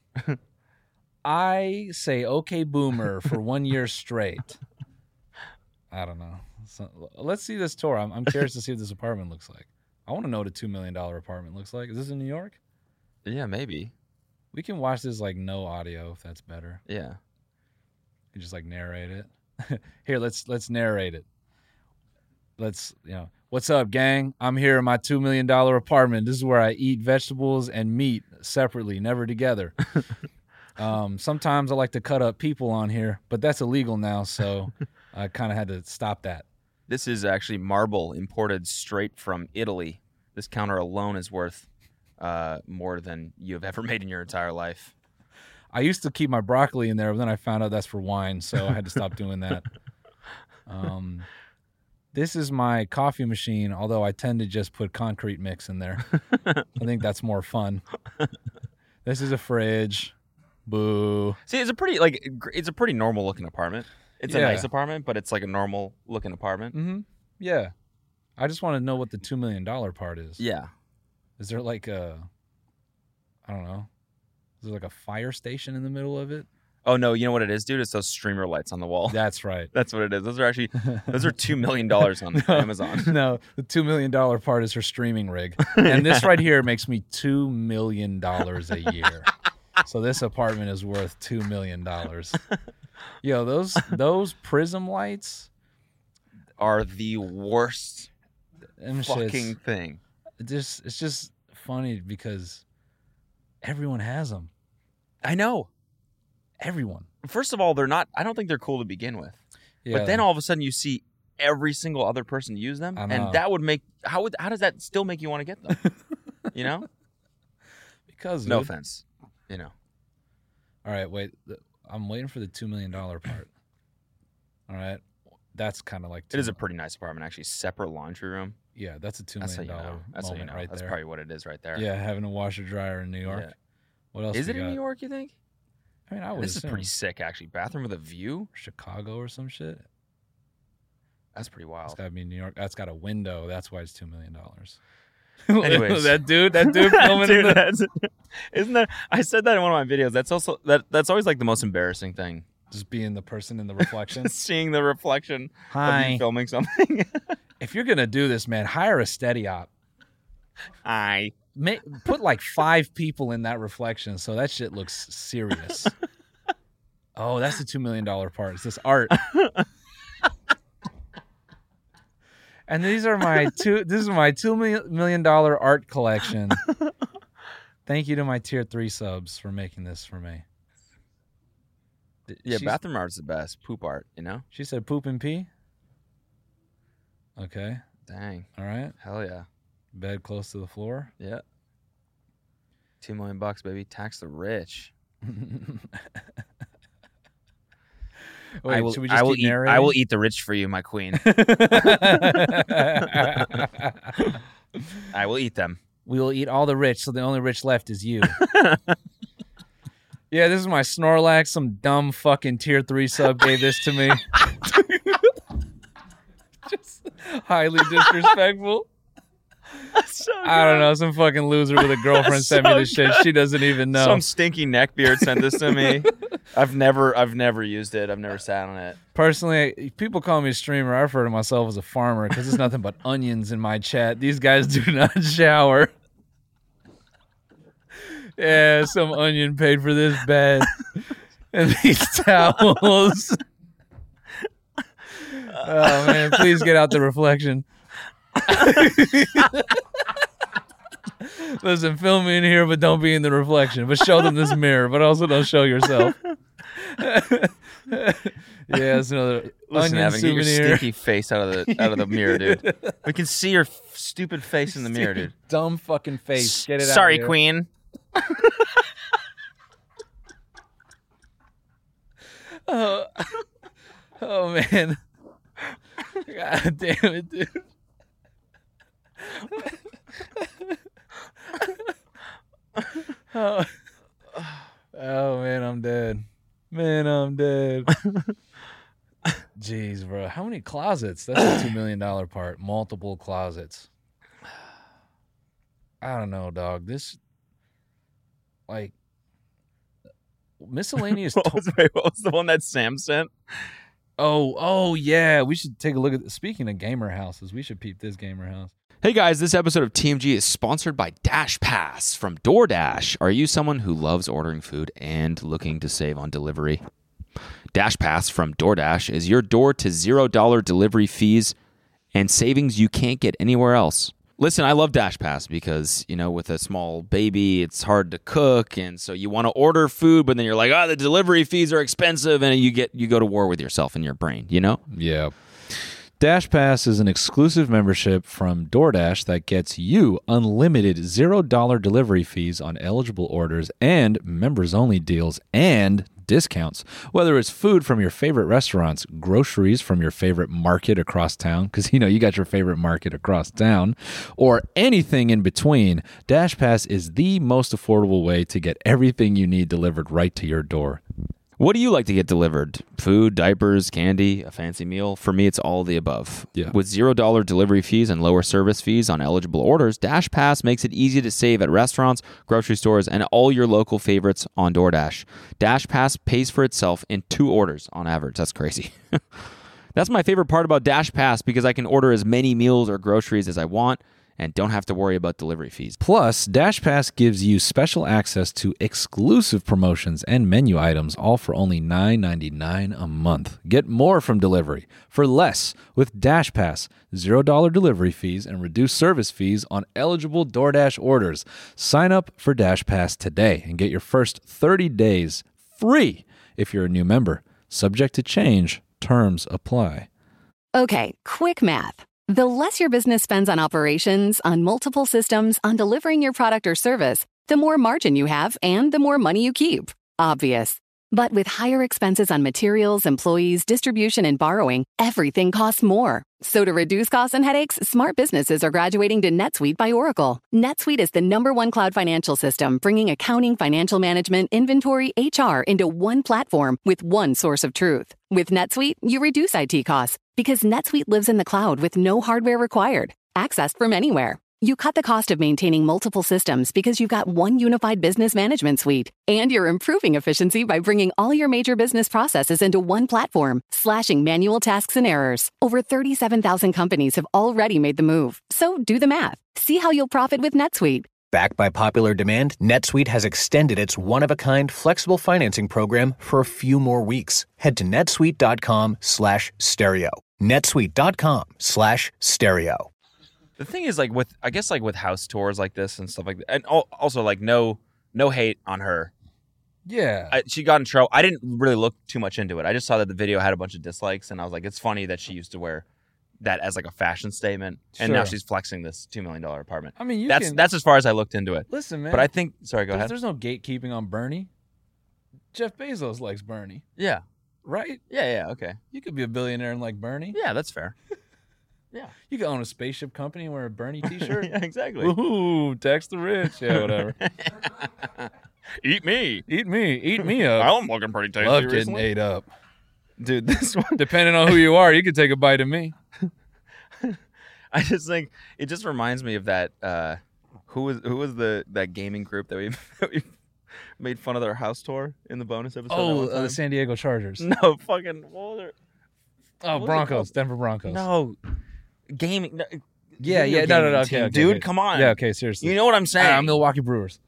I say, okay, boomer for 1 year straight. I don't know. So, let's see this tour. I'm curious to see what this apartment looks like. I want to know what a $2 million apartment looks like. Is this in New York? Yeah, maybe. We can watch this like no audio if that's better. Yeah. You can just like narrate it. Here, let's narrate it. Let's, what's up, gang? I'm here in my $2 million apartment. This is where I eat vegetables and meat separately, never together. Sometimes I like to cut up people on here, but that's illegal now, so I kind of had to stop that. This is actually marble imported straight from Italy. This counter alone is worth more than you have ever made in your entire life. I used to keep my broccoli in there, but then I found out that's for wine, so I had to stop doing that. This is my coffee machine, although I tend to just put concrete mix in there. I think that's more fun. This is a fridge. Boo. See, it's a pretty normal looking apartment. It's a nice apartment, but it's like a normal looking apartment. Mm-hmm. Yeah. I just want to know what the $2 million part is. Yeah. Is there like I don't know. Is there like a fire station in the middle of it? Oh, no, you know what it is, dude? It's those streamer lights on the wall. That's right. That's what it is. Those are $2 million on Amazon. No, the $2 million part is her streaming rig. And this right here makes me $2 million a year. So this apartment is worth $2 million. Yo, those prism lights are the worst fucking shits. Thing. It's just funny because everyone has them. I know. Everyone. First of all, they're not. I don't think they're cool to begin with. Yeah. But then all of a sudden, you see every single other person use them, and that would make how does that still make you want to get them? You know? Because no offense, you know. All right, wait. I'm waiting for the $2 million part. All right, that's kind of like it is a pretty nice apartment, actually. Separate laundry room. Yeah, that's a $2 million moment right there. That's probably what it is right there. Yeah, having a washer dryer in New York. Yeah. What else is it in New York? You think? I mean, I would. This is pretty sick, actually. Bathroom with a view. Chicago or some shit. That's pretty wild. It's got to be New York. That's got a window. That's why it's $2 million. Anyways, that dude filming dude, isn't that? I said that in one of my videos. That's also that's always like the most embarrassing thing. Just being the person in the reflection. Seeing the reflection Hi. of you filming something. If you're gonna do this, man, hire a steady op. Hi. Put like 5 people in that reflection so that shit looks serious. Oh, that's the $2 million part. It's this art. And these are my $2 million art collection. Thank you to my tier 3 subs for making this for me. Yeah, bathroom art's the best. Poop art, She said poop and pee? Okay. Dang. All right. Hell yeah. Bed close to the floor? Yeah. $2 million, baby. Tax the rich. Wait, I will, should we just keep narrating? I will eat the rich for you, my queen. I will eat them. We will eat all the rich, so the only rich left is you. Yeah, this is my Snorlax. Some dumb fucking tier 3 sub gave this to me. Just highly disrespectful. So I don't know. Some fucking loser with a girlfriend sent me this shit. She doesn't even know. Some stinky neckbeard sent this to me. I've never used it. I've never sat on it. Personally, people call me a streamer. I refer to myself as a farmer because there's nothing but onions in my chat. These guys do not shower. Yeah, some onion paid for this bed and these towels. Oh man, please get out the reflection. Listen, film me in here, but don't be in the reflection. But show them this mirror, but also don't show yourself. Yeah, it's another onion Evan, souvenir. get your stinky face out of the mirror, dude. We can see your stupid face in the mirror, dude. Dumb fucking face. Get it out. Sorry, here. queen. Oh man. God damn it, dude. Oh man, I'm dead. Man, I'm dead. Jeez, bro. How many closets? That's a $2 million part. Multiple closets. I don't know, dog. This, like, miscellaneous. What was the one that Sam sent? Oh, yeah. We should take a look at. Speaking of gamer houses, we should peep this gamer house. Hey guys, this episode of TMG is sponsored by Dash Pass from DoorDash. Are you someone who loves ordering food and looking to save on delivery? Dash Pass from DoorDash is your door to $0 delivery fees and savings you can't get anywhere else. Listen, I love Dash Pass because, with a small baby, it's hard to cook, and so you want to order food, but then you're like, the delivery fees are expensive, and you go to war with yourself in your brain, Yeah. Dash Pass is an exclusive membership from DoorDash that gets you unlimited $0 delivery fees on eligible orders and members-only deals and discounts. Whether it's food from your favorite restaurants, groceries from your favorite market across town, because you got your favorite market across town, or anything in between, Dash Pass is the most affordable way to get everything you need delivered right to your door. What do you like to get delivered? Food, diapers, candy, a fancy meal? For me, it's all of the above. Yeah. With $0 delivery fees and lower service fees on eligible orders, Dash Pass makes it easy to save at restaurants, grocery stores, and all your local favorites on DoorDash. Dash Pass pays for itself in 2 orders on average. That's crazy. That's my favorite part about Dash Pass because I can order as many meals or groceries as I want and don't have to worry about delivery fees. Plus, Dash Pass gives you special access to exclusive promotions and menu items, all for only $9.99 a month. Get more from delivery for less with Dash Pass, $0 delivery fees, and reduced service fees on eligible DoorDash orders. Sign up for Dash Pass today and get your first 30 days free if you're a new member. Subject to change. Terms apply. Okay, quick math. The less your business spends on operations, on multiple systems, on delivering your product or service, the more margin you have and the more money you keep. Obvious. But with higher expenses on materials, employees, distribution, and borrowing, everything costs more. So to reduce costs and headaches, smart businesses are graduating to NetSuite by Oracle. NetSuite is the #1 cloud financial system, bringing accounting, financial management, inventory, HR into one platform with one source of truth. With NetSuite, you reduce IT costs because NetSuite lives in the cloud with no hardware required, accessed from anywhere. You cut the cost of maintaining multiple systems because you've got one unified business management suite. And you're improving efficiency by bringing all your major business processes into one platform, slashing manual tasks and errors. Over 37,000 companies have already made the move. So do the math. See how you'll profit with NetSuite. Backed by popular demand, NetSuite has extended its one-of-a-kind flexible financing program for a few more weeks. Head to netsuite.com/stereo. netsuite.com/stereo. The thing is, like with house tours like this and stuff like that, and also like no hate on her. Yeah. She got in trouble. I didn't really look too much into it. I just saw that the video had a bunch of dislikes, and I was like, it's funny that she used to wear that as like a fashion statement, and now she's flexing this $2 million apartment. I mean, that's as far as I looked into it. Listen, man. But I think, sorry, go ahead. There's no gatekeeping on Bernie. Jeff Bezos likes Bernie. Yeah. Right? Yeah, okay. You could be a billionaire and like Bernie. Yeah, that's fair. Yeah. You could own a spaceship company and wear a Bernie t-shirt. Yeah, exactly. Ooh, tax the rich. Yeah, whatever. Eat me. Eat me up. I'm looking pretty tasty Love getting recently. ate up. Dude, this one. Depending on who you are, you could take a bite of me. I just think it just reminds me of that. Who was that gaming group that we made fun of their house tour in the bonus episode? The San Diego Chargers. No, fucking what was it? Oh, Broncos, Denver Broncos. No, gaming. No, yeah, video no, gaming okay, team. okay, Dude, okay. come on. Yeah, okay, seriously. You know what I'm saying? Milwaukee Brewers.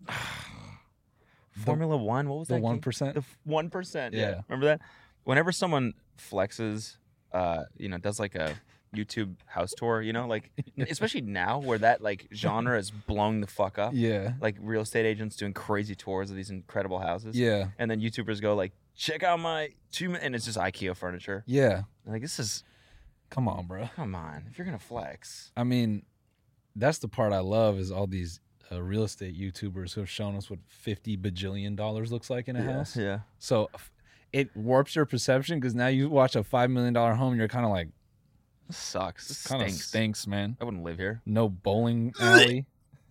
Formula One. What was the that? 1%? The 1%. Yeah. Remember that? Whenever someone flexes, does like a YouTube house tour, like especially now where that like genre is blowing the fuck up. Yeah. Like real estate agents doing crazy tours of these incredible houses. Yeah. And then YouTubers go like, check out my and it's just IKEA furniture. Yeah. Like this is. Come on, bro. Come on. If you're gonna flex. I mean, that's the part I love is all these real estate YouTubers who have shown us what $50 bajillion looks like in a house. Yeah. So it warps your perception because now you watch a $5 million home and you're kind of like, this sucks. This kind of stinks, man. I wouldn't live here. No bowling alley.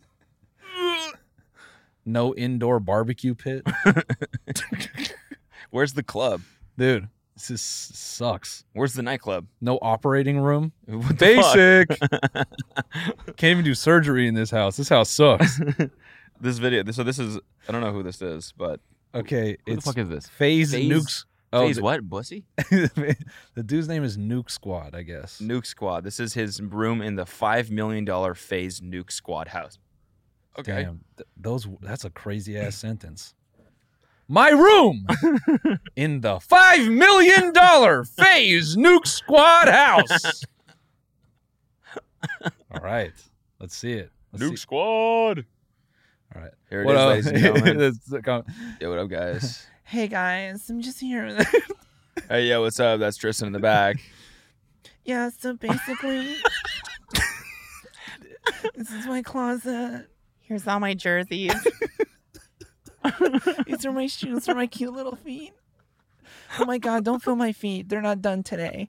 No indoor barbecue pit. Where's the club? Dude, this just sucks. Where's the nightclub? No operating room. What the Basic. Can't even do surgery in this house. This house sucks. This video. So this is. I don't know who this is, but okay. Who the fuck is this? FaZe Nukes. FaZe what? Bussy? The dude's name is Nuke Squad, I guess. Nuke Squad. This is his room in the $5 million FaZe Nuke Squad house. Okay. Damn, that's a crazy ass sentence. My room in the $5 million FaZe Nuke Squad house. All right, let's see it. Squad. All right, here it is, ladies and gentlemen. Yo, what up, guys? Hey guys, I'm just here. Hey, yo, what's up? That's Tristan in the back. Yeah, so basically, this is my closet. Here's all my jerseys. These are my shoes for my cute little feet. Oh my god, don't feel my feet. They're not done today.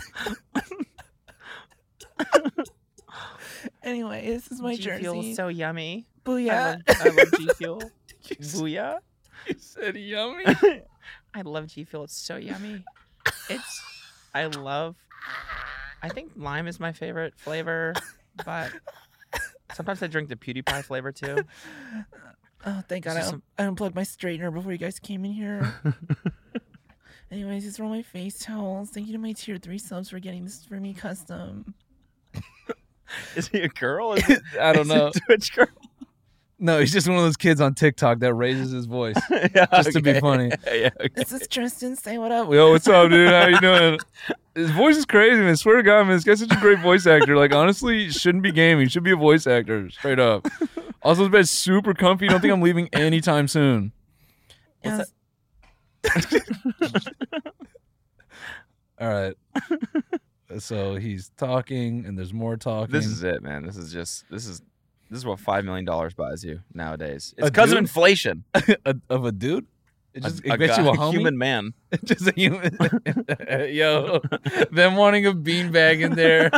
Anyway, this is my jersey. G Fuel so yummy. Booyah. I love G Fuel. Booyah. You said yummy. I love G Fuel. It's so yummy. I think lime is my favorite flavor, but sometimes I drink the PewDiePie flavor too. Oh, thank God I unplugged my straightener before you guys came in here. Anyways, these are all my face towels. Thank you to my tier 3 subs for getting this for me custom. Is he a girl? I don't know. Is he a Twitch girl? No, he's just one of those kids on TikTok that raises his voice just to be funny. Yeah, okay. This is Tristan. Say what up. Yo, what's up, dude? How you doing? His voice is crazy, man. I swear to God, man, this guy's such a great voice actor. Like, honestly, shouldn't be gaming. Should be a voice actor, straight up. Also, this bed's super comfy. Don't think I'm leaving anytime soon. Yes. All right. So he's talking, and there's more talking. This is it, man. This is what $5 million buys you nowadays. It's A because of dude? inflation. Of a dude? It just a gets you a homie? human man. Just a human. Yo, them wanting a beanbag in there.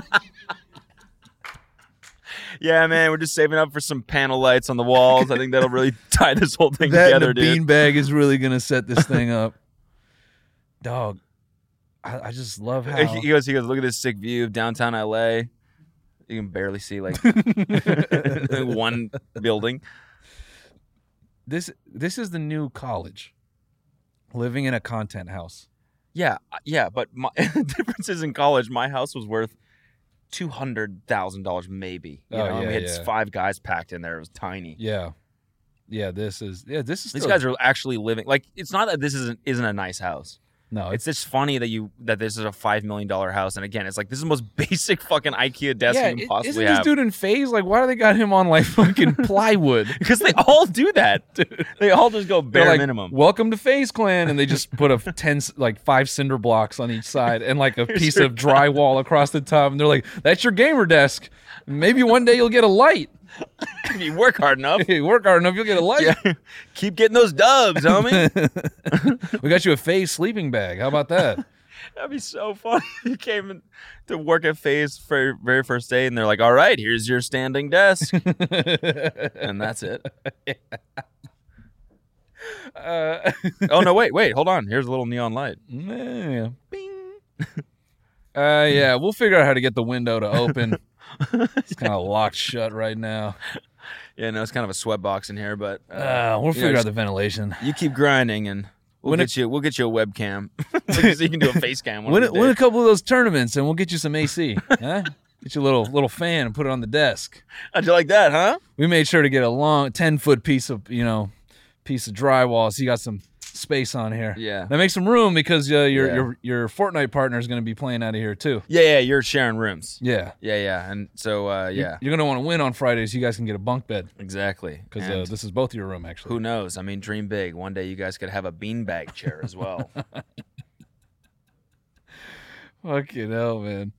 Yeah, man, we're just saving up for some panel lights on the walls. I think that'll really tie this whole thing together, the dude. beanbag is really going to set this thing up. Dog, I just love how... He goes, look at this sick view of downtown LA. You can barely see, like, one building. This is the new college. Living in a content house. Yeah, but the difference is in college, my house was worth $200,000 maybe. You know? We had 5 guys packed in there. It was tiny. Yeah. Yeah, this is These guys are actually living. Like, it's not that this isn't a nice house. No, it's just funny that this is a $5 million house, and again, it's like this is the most basic fucking IKEA desk you can possibly isn't have. this dude in phase? Like, why do they got him on like fucking plywood? Because they all do that. Dude. They all just go bare like, minimum. Welcome to FaZe Clan, and they just put 5 cinder blocks on each side and like a piece of drywall across the top, and they're like, "That's your gamer desk. Maybe one day you'll get a light." If you work hard enough. You'll get a light. Yeah. Keep getting those dubs, homie. We got you a FaZe sleeping bag. How about that? That'd be so funny. You came to work at FaZe for very first day, and they're like, all right, here's your standing desk. And that's it. Oh, no, wait. Hold on. Here's a little neon light. Yeah. Bing. Yeah, we'll figure out how to get the window to open. It's kind of locked shut right now. Yeah, no, it's kind of a sweat box in here, but we'll figure out the ventilation. You keep grinding, and we'll get you a webcam so you can do a face cam. Win a couple of those tournaments, and we'll get you some AC. Huh? Get you a little fan and put it on the desk. How'd you like that, huh? We made sure to get a long 10-foot piece of drywall, so you got some space on here. Yeah, that makes some room because your Fortnite partner is going to be playing out of here too. Yeah, you're sharing rooms. Yeah, and so you're going to want to win on Fridays. So you guys can get a bunk bed. Exactly, because this is both your room actually. Who knows? I mean, dream big. One day you guys could have a beanbag chair as well. Fucking hell, man.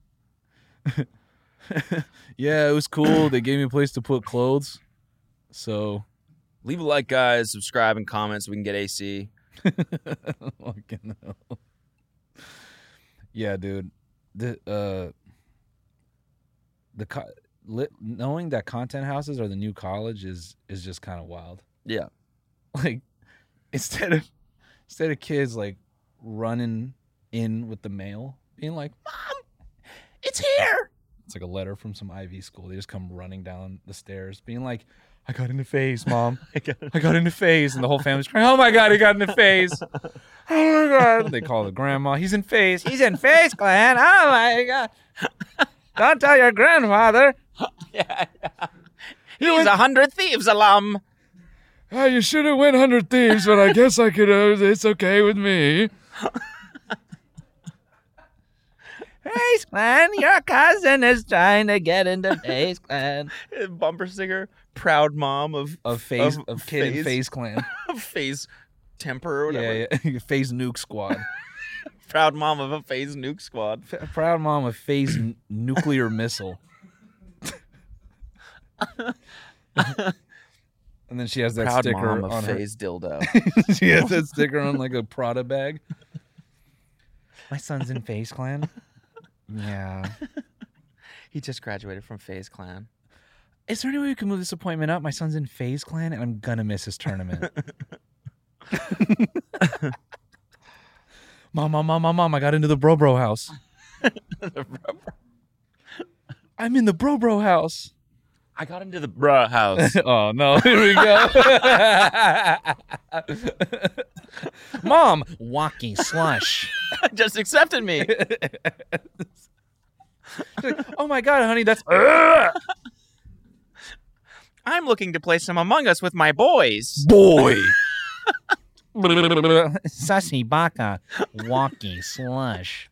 Yeah, it was cool. They gave me a place to put clothes. So leave a like, guys. Subscribe and comment so we can get AC. Fucking hell. Yeah, dude. Knowing that content houses are the new college is just kind of wild. Yeah. Like instead of kids like running in with the mail, being like, "Mom, it's here." It's like a letter from some Ivy school. They just come running down the stairs, being like, "I got into FaZe, Mom. I got into FaZe," and the whole family's crying, "Oh my God, he got into FaZe! Oh my God!" They call the grandma. He's in FaZe. He's in FaZe Clan. Oh my God! Don't tell your grandfather. Yeah. He's 100 Thieves alum. Oh, you should have went 100 Thieves, but I guess I could. It's okay with me. FaZe Clan, your cousin is trying to get into FaZe Clan. Bumper sticker, proud mom of kid in FaZe Clan. Of FaZe Temper or whatever. Yeah. FaZe Nuke Squad. Proud mom of a FaZe Nuke Squad. Proud mom of FaZe Nuclear Missile. And then she has that proud sticker mom of on FaZe dildo. She has that sticker on like a Prada bag. My son's in FaZe Clan. Yeah. He just graduated from FaZe Clan. Is there any way we can move this appointment up? My son's in FaZe Clan, and I'm gonna miss his tournament. Mom, I got into the Bro house. I'm in the Bro house. I got into the bro house. Oh, no. Here we go. Mom, walking slush. Just accepted me. Oh, my God, honey, that's... I'm looking to play some Among Us with my boys. Boy. Sassy baka, walking slush.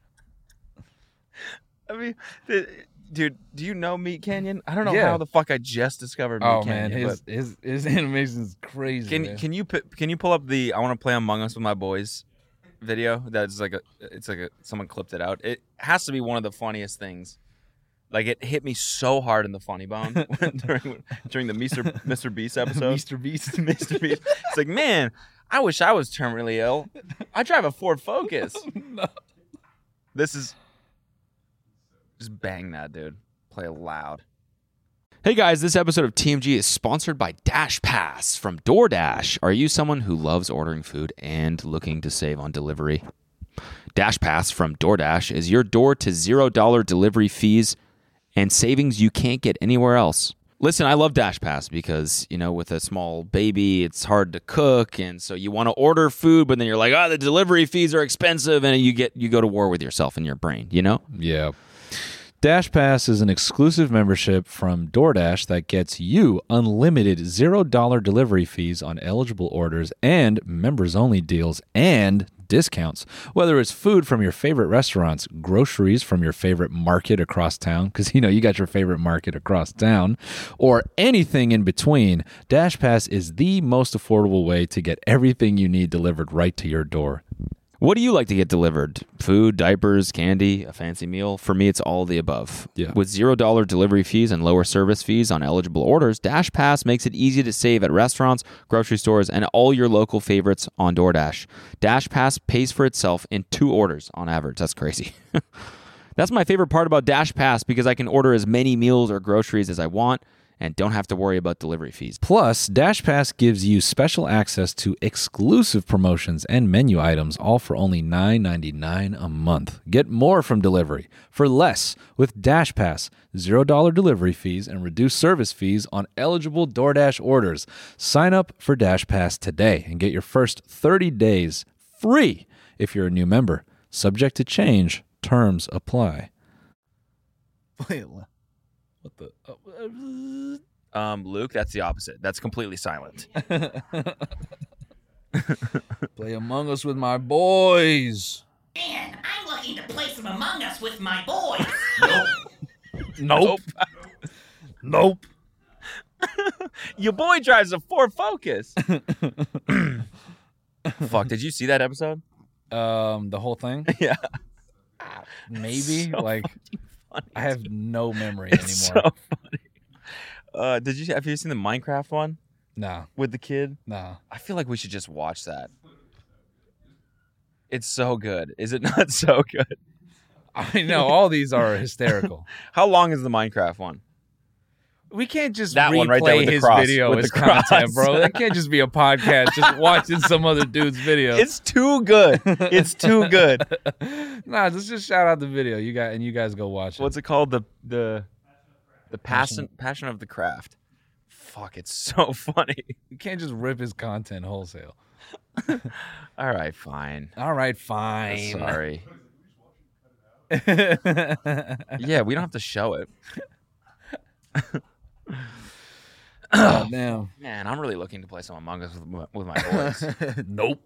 I mean... Dude, do you know Meat Canyon? I don't know how the fuck I just discovered Meat Canyon. Oh man, his animation is crazy. Can you pull up the I want to play Among Us with my boys video? That's like someone clipped it out. It has to be one of the funniest things. Like it hit me so hard in the funny bone during the Mr. Beast episode. Mr. Beast. It's like, man, I wish I was terminally ill. I drive a Ford Focus. No. This is. Just bang that, dude. Play it loud. Hey guys, this episode of TMG is sponsored by Dash Pass from DoorDash. Are you someone who loves ordering food and looking to save on delivery? Dash Pass from DoorDash is your door to $0 delivery fees and savings you can't get anywhere else. Listen, I love Dash Pass because, with a small baby, it's hard to cook, and so you want to order food, but then you're like, the delivery fees are expensive, and you go to war with yourself in your brain, Yeah. Dash Pass is an exclusive membership from DoorDash that gets you unlimited $0 delivery fees on eligible orders and members-only deals and discounts. Whether it's food from your favorite restaurants, groceries from your favorite market across town, because you got your favorite market across town, or anything in between, DashPass is the most affordable way to get everything you need delivered right to your door. What do you like to get delivered? Food, diapers, candy, a fancy meal? For me, it's all the above. Yeah. With $0 delivery fees and lower service fees on eligible orders, DashPass makes it easy to save at restaurants, grocery stores, and all your local favorites on DoorDash. DashPass pays for itself in 2 orders on average. That's crazy. That's my favorite part about DashPass because I can order as many meals or groceries as I want and don't have to worry about delivery fees. Plus, DashPass gives you special access to exclusive promotions and menu items, all for only $9.99 a month. Get more from delivery for less with DashPass. $0 delivery fees and reduced service fees on eligible DoorDash orders. Sign up for DashPass today and get your first 30 days free if you're a new member. Subject to change. Terms apply. Wait, what the? Luke, that's the opposite. That's completely silent. Play Among Us with my boys. Man, I'm looking to play some Among Us with my boys. Nope. Nope. Your boy drives a Ford Focus. Fuck, did you see that episode? The whole thing? Yeah. Maybe. So like, funny. I have no memory It's anymore. so funny. Have you seen the Minecraft one? Nah. With the kid? Nah. I feel like we should just watch that. It's so good. Is it not so good? I know all these are hysterical. How long is the Minecraft one? We can't just That replay one right there with the his cross, video with as the cross. content, bro. That can't just be a podcast just watching some other dude's video. It's too good. It's too good. Nah, let's just shout out the video. You guys go watch it. What's it called? The passion of the craft. Fuck, it's so funny. You can't just rip his content wholesale. All right, fine. All right, fine. Sorry. Yeah, we don't have to show it. Oh, damn. Man, I'm really looking to play some Among Us with my boys. Nope.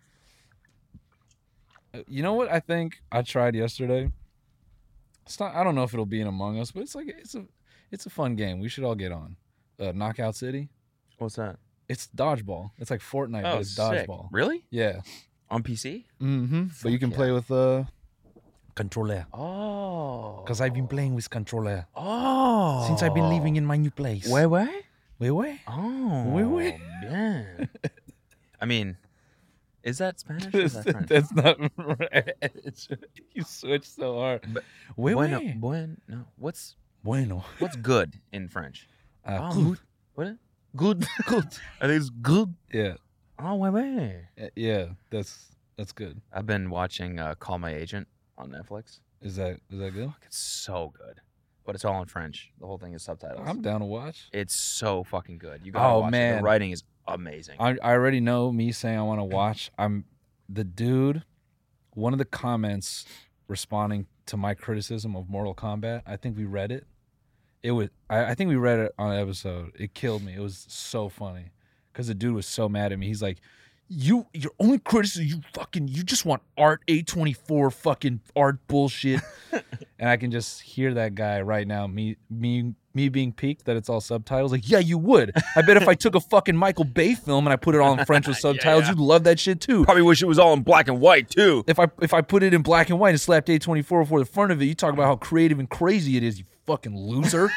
You know what I think I tried yesterday? It's not. I don't know if it'll be in Among Us, but it's a fun game. We should all get on. Knockout City. What's that? It's dodgeball. It's like Fortnite, but it's sick. dodgeball. Really? Yeah. On PC? Mm-hmm. But you can play with controller. Oh. Because I've been playing with controller. Oh. Since I've been living in my new place. Where? Where? Oh. Where? Man. I mean, is that Spanish or is that French? That's not right. You switch so hard. Bueno. What's good in French? Good. What? Good. Good. I think it's good. Yeah. Oh, wait. Yeah, that's good. I've been watching Call My Agent on Netflix. Is that good? It's so good. But it's all in French. The whole thing is subtitles. I'm down to watch. It's so fucking good. You gotta watch it. The writing is amazing. I already know me saying I want to watch. I'm the dude. One of the comments responding to my criticism of Mortal Kombat, I think we read it. I think we read it on an episode. It killed me. It was so funny because the dude was so mad at me. He's like, your only criticism, you just want art, A24 fucking art bullshit. And I can just hear that guy right now, me being piqued that it's all subtitles. Like, yeah, you would. I bet if I took a fucking Michael Bay film and I put it all in French with subtitles, you'd love that shit too. Probably wish it was all in black and white too. If I put it in black and white and slapped A24 before the front of it, you talk about how creative and crazy it is, you fucking loser.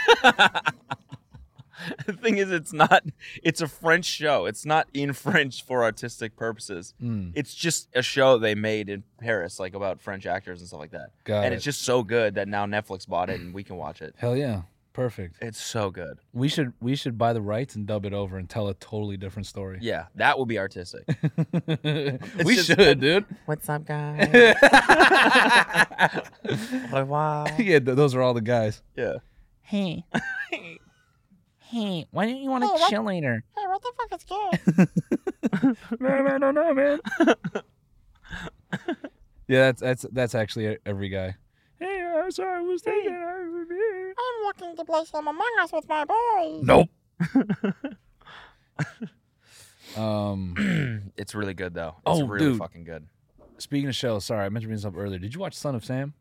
The thing is, it's a French show. It's not in French for artistic purposes. It's just a show they made in Paris, like about French actors and stuff like that. It's just so good that now Netflix bought it and we can watch it. Hell yeah. Perfect. It's so good. We should buy the rights and dub it over and tell a totally different story. Yeah, that would be artistic. We should, dude. What's up, guys? Wow. Yeah, those are all the guys. Yeah. Hey. Hey, why don't you want to chill later? Hey, what the fuck is good? No, man. Yeah, that's actually every guy. Hey, sorry, I was thinking. I'm looking to play some Among Us with my boys. Nope. It's really good though. It's really dude. fucking good. speaking of shows, sorry, I meant to bring this up earlier. Did you watch Son of Sam?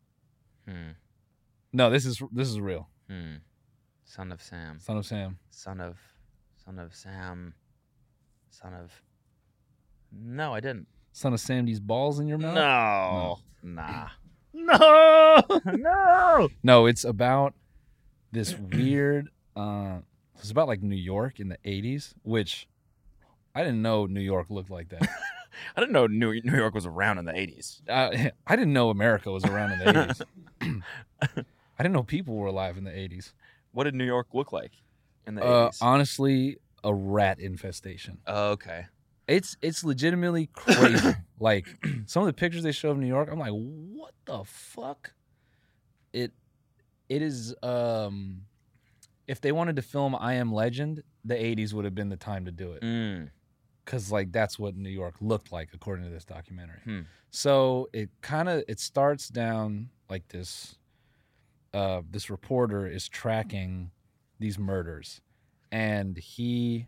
No, this is real. Son of Sam. Son of Sam. Son of Sam. Son of. No, I didn't. Son of Sam, these balls in your mouth? No. Nah. No. No. No, it's about this weird. It's about like New York in the 80s, which I didn't know New York looked like that. I didn't know New York was around in the 80s. I didn't know America was around in the 80s. I didn't know people were alive in the 80s. What did New York look like in the 80s? Honestly, a rat infestation. Oh, okay. It's legitimately crazy. Like some of the pictures they show of New York, I'm like, what the fuck? It is. If they wanted to film I Am Legend, the 80s would have been the time to do it. Because like that's what New York looked like according to this documentary. So it starts down like this. This reporter is tracking these murders, and he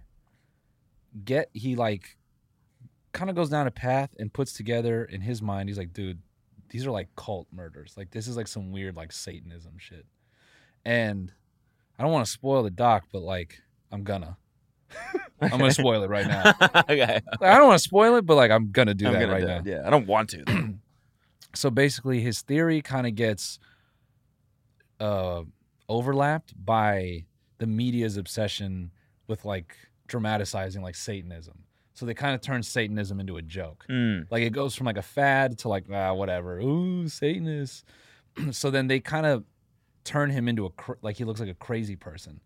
like kind of goes down a path and puts together in his mind. He's like, dude, these are like cult murders. Like this is like some weird like Satanism shit. And I don't want to spoil the doc, but like I'm gonna spoil it right now. Okay. Like, I don't want to spoil it, but like I'm gonna do that right now. Yeah, I don't want to. Though. So basically, his theory kind of gets overlapped by the media's obsession with like dramatizing like Satanism. So they kind of turn Satanism into a joke. Like it goes from like a fad to like whatever. Ooh, Satanist. So then they kind of turn him into like he looks like a crazy person.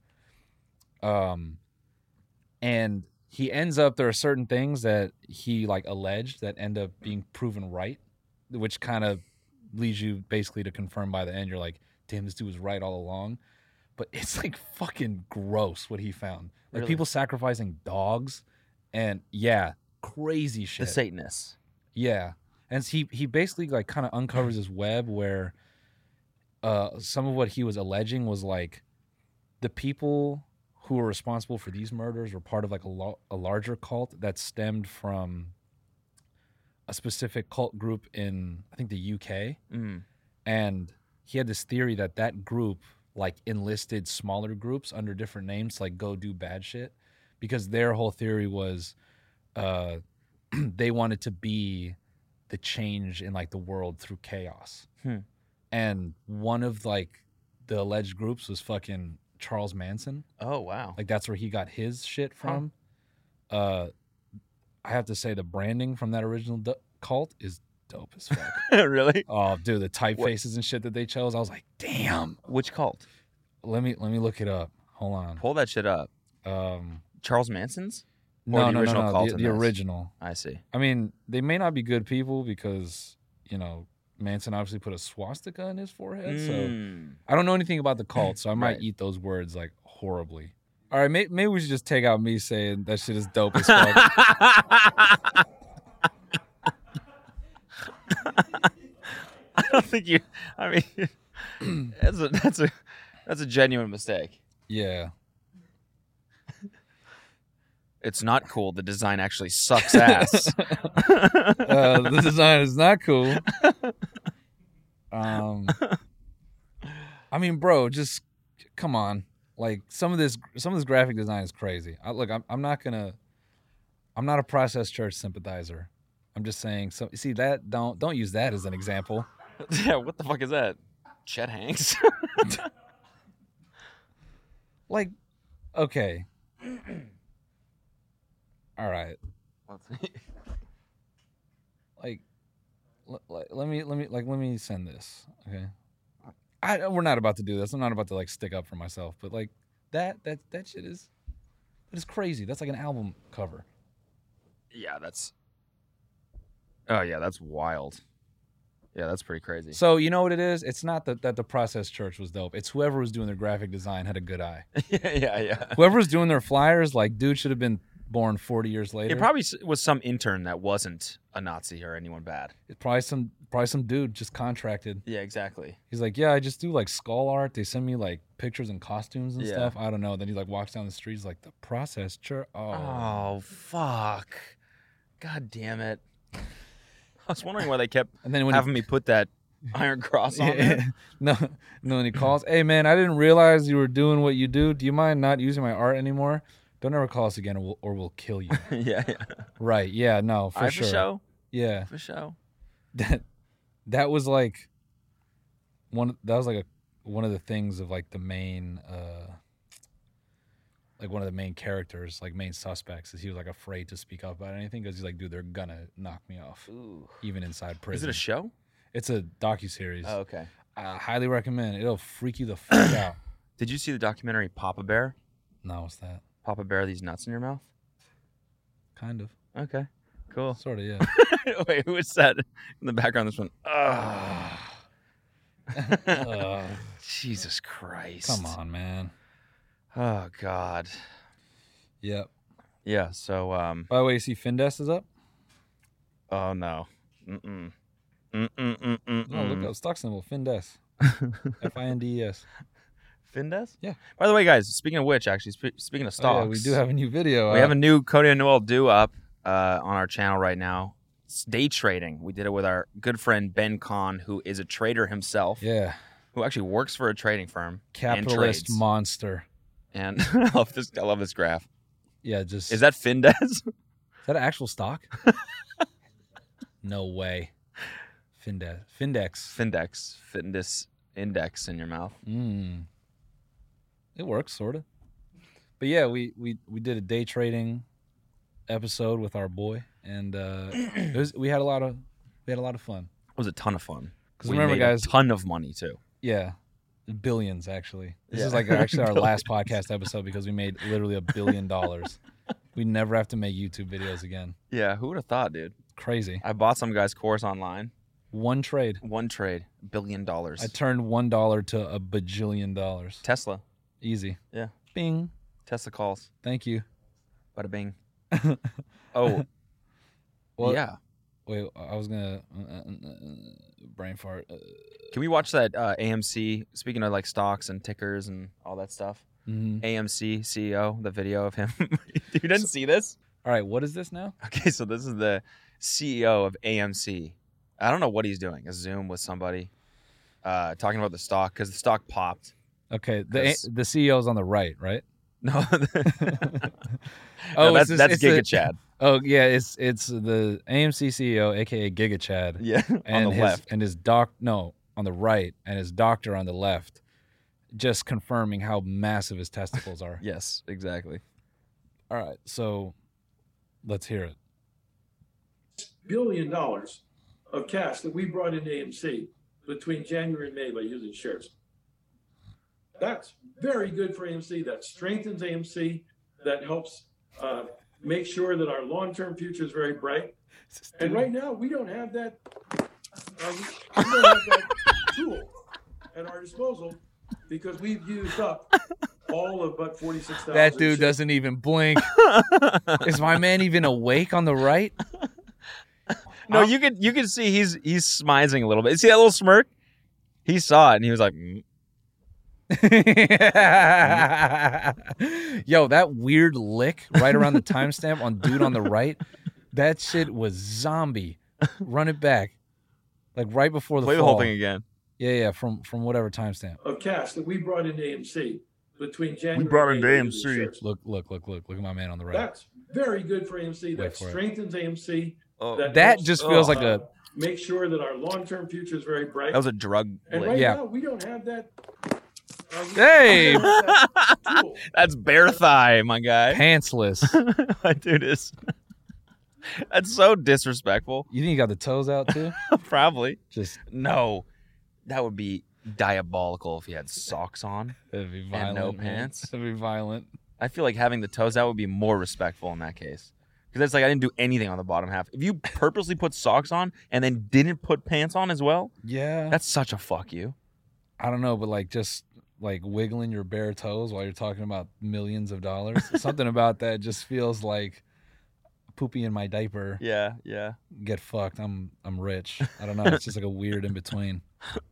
And he ends up, there are certain things that he like alleged that end up being proven right, which kind of leads you basically to confirm by the end. You're like, damn, this dude was right all along. But it's like fucking gross what he found. Like people sacrificing dogs and crazy shit. The Satanists. Yeah. And he basically like kind of uncovers this web where some of what he was alleging was like the people who were responsible for these murders were part of like a larger cult that stemmed from a specific cult group in, I think, the UK. And he had this theory that group like enlisted smaller groups under different names to like go do bad shit, because their whole theory was they wanted to be the change in like the world through chaos. And one of like the alleged groups was fucking Charles Manson. Oh, wow. Like that's where he got his shit from. I have to say the branding from that original cult is dope as fuck. Really? Oh, dude, the typefaces and shit that they chose, I was like, damn. Which cult? Let me look it up. Hold on. Pull that shit up. Charles Manson's? No, or the original cult the original. I see. I mean, they may not be good people because, you know, Manson obviously put a swastika in his forehead. So I don't know anything about the cult, so I might eat those words like horribly. All right, maybe we should just take out me saying that shit is dope as fuck. I don't think you. I mean, that's a genuine mistake. Yeah. It's not cool. The design actually sucks ass. The design is not cool. I mean, bro, just come on. Like some of this graphic design is crazy. I'm not a Process Church sympathizer. I'm just saying. So see that don't use that as an example. Yeah, what the fuck is that? Chet Hanks. Like, okay. All right. Like, let me send this. Okay. We're not about to do this. I'm not about to like stick up for myself, but like that shit is crazy. That's like an album cover. Yeah, that's. Oh yeah, that's wild. Yeah, that's pretty crazy. So you know what it is? It's not that the Process Church was dope. It's whoever was doing their graphic design had a good eye. Yeah. Whoever was doing their flyers, like, dude should have been born 40 years later. It probably was some intern that wasn't a Nazi or anyone bad. It's probably some dude just contracted. Yeah, exactly. He's like, yeah, I just do like skull art. They send me like pictures and costumes and stuff. I don't know. Then he like walks down the street. He's like, the Process Church. Oh, fuck. God damn it. was wondering why they kept And then when having me put that iron cross on there. No, when he calls, hey man, I didn't realize you were doing what you do. Do you mind not using my art anymore? Don't ever call us again, or we'll kill you. Yeah. Right? Yeah. No, for sure. For show. Yeah. For show. That was like one of the things of like the main one of the main characters, like main suspects, is he was like afraid to speak up about anything because he's like, dude, they're gonna knock me off. Ooh. Even inside prison. Is it a show? It's a docuseries. Oh, okay. I highly recommend it. It'll freak you the fuck out. Did you see the documentary Papa Bear? No, what's that? Papa Bear, these nuts in your mouth? Kind of. Okay. Cool. Sort of, yeah. Wait, who is that in the background? This one. Jesus Christ. Come on, man. Oh, God. Yep. Yeah, so... By the way, you see Findes is up? Oh, no. Oh, look up stock symbol, Findes. Findes. Findes? Yeah. By the way, guys, speaking of which, actually, speaking of stocks... Oh, yeah, we do have a new video. We have a new Cody and Noel do up on our channel right now. It's day trading. We did it with our good friend Ben Kahn, who is a trader himself. Yeah. Who actually works for a trading firm. Capitalist monster. And I love this graph. Yeah, just... Is that Findes? Is that an actual stock? No way. Findex. Fitness index in your mouth. It works, sort of. But yeah, we did a day trading episode with our boy, and we had a lot of fun. It was a ton of fun. Because remember, guys, a ton of money too. Yeah, billions actually. This is like actually our last podcast episode because we made literally $1 billion. We never have to make YouTube videos again. Yeah, who would have thought, dude? Crazy. I bought some guy's course online. One trade. $1 billion. I turned $1 to $1 bajillion. Tesla. Easy. Yeah. Bing. Tesla calls. Thank you. Bada bing. Oh. Well, yeah. Wait, I was gonna brain fart. Can we watch that AMC? Speaking of like stocks and tickers and all that stuff. AMC CEO, the video of him. You didn't see this? All right, what is this now? Okay, so this is the CEO of AMC. I don't know what he's doing. A Zoom with somebody talking about the stock because the stock popped. Okay, the CEO's on the right? No. Oh, no, that's Giga Chad. Oh yeah, it's the AMC CEO, aka Giga Chad. Yeah, and on the left, and his on the right, and his doctor on the left, just confirming how massive his testicles are. Yes, exactly. All right, so let's hear it. $1 billion of cash that we brought into AMC between January and May by using shares. That's very good for AMC. That strengthens AMC. That helps make sure that our long-term future is very bright. And right now, we don't have that. We don't have that tool at our disposal because we've used up all of but 46,000. That dude doesn't even blink. Is my man even awake on the right? No, you can see he's smizing a little bit. See that little smirk? He saw it and he was like. Yo, that weird lick right around the timestamp on dude on the right, that shit was zombie. Run it back, like right before the play fall. The whole thing again. Yeah, from whatever timestamp of cash that we brought into AMC between January. We brought into and AMC. Look at my man on the right. That's very good for AMC. That strengthens AMC. Oh. That just feels like a. Make sure that our long-term future is very bright. That was a drug. And right now we don't have that. Hey, that's bare thigh, my guy. Pantsless. My dude is. That's so disrespectful. You think you got the toes out too? Probably. Just no. That would be diabolical if he had socks on. That'd be violent. And no pants. That'd be violent. I feel like having the toes out would be more respectful in that case. Because it's like I didn't do anything on the bottom half. If you purposely put socks on and then didn't put pants on as well, yeah, that's such a fuck you. I don't know, but like just like wiggling your bare toes while you're talking about millions of dollars, something about that just feels like poopy in my diaper. Yeah. Get fucked. I'm rich. I don't know. It's just like a weird in between.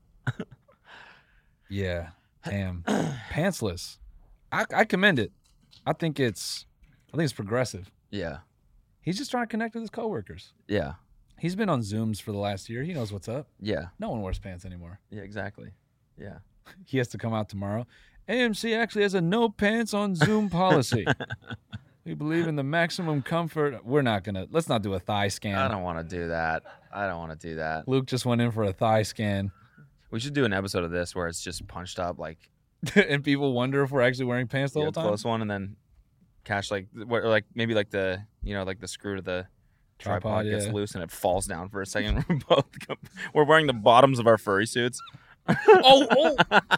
Yeah. Damn. Pantsless. I commend it. I think it's progressive. Yeah. He's just trying to connect with his coworkers. Yeah. He's been on Zooms for the last year. He knows what's up. Yeah. No one wears pants anymore. Yeah, exactly. Yeah. He has to come out tomorrow. AMC actually has a no pants on Zoom policy. We believe in the maximum comfort. Let's not do a thigh scan. I don't want to do that. Luke just went in for a thigh scan. We should do an episode of this where it's just punched up like. And people wonder if we're actually wearing pants the whole time. Close one, and then Cash maybe the screw to the tripod gets loose and it falls down for a second. We're wearing the bottoms of our furry suits. Oh.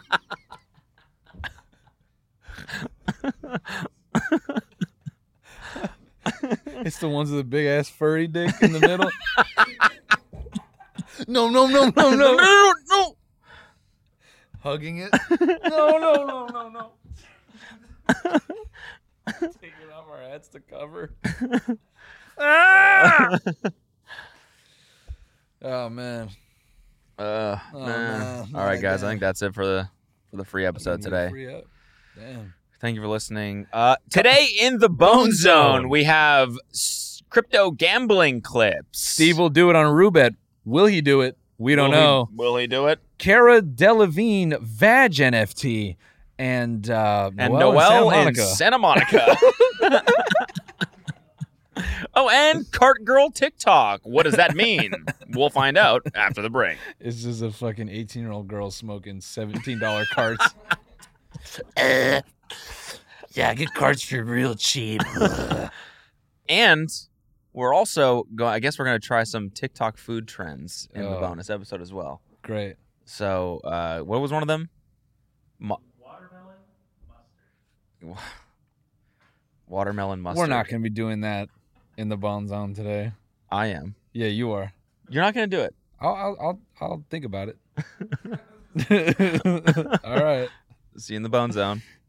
It's the ones with the big ass furry dick in the middle. No. Hugging it. No. Taking off our hats to cover. Oh man. Man. All right, guys. I think that's it for the free episode today. Damn. Thank you for listening. Today in the Bone Zone, we have crypto gambling clips. Steve will do it on Roulette. Will he do it? We don't know. Will he do it? Cara Delevingne Vag NFT and Noel in Santa Monica. Oh, and Cart Girl TikTok. What does that mean? We'll find out after the break. It's just a fucking 18-year-old girl smoking $17 carts. Yeah, get carts for real cheap. And we're also I guess we're going to try some TikTok food trends in the bonus episode as well. Great. So, what was one of them? Watermelon mustard. Watermelon mustard. We're not going to be doing that in the Bone Zone today. I am. Yeah, you are. You're not going to do it. I'll think about it. All right. See you in the Bone Zone.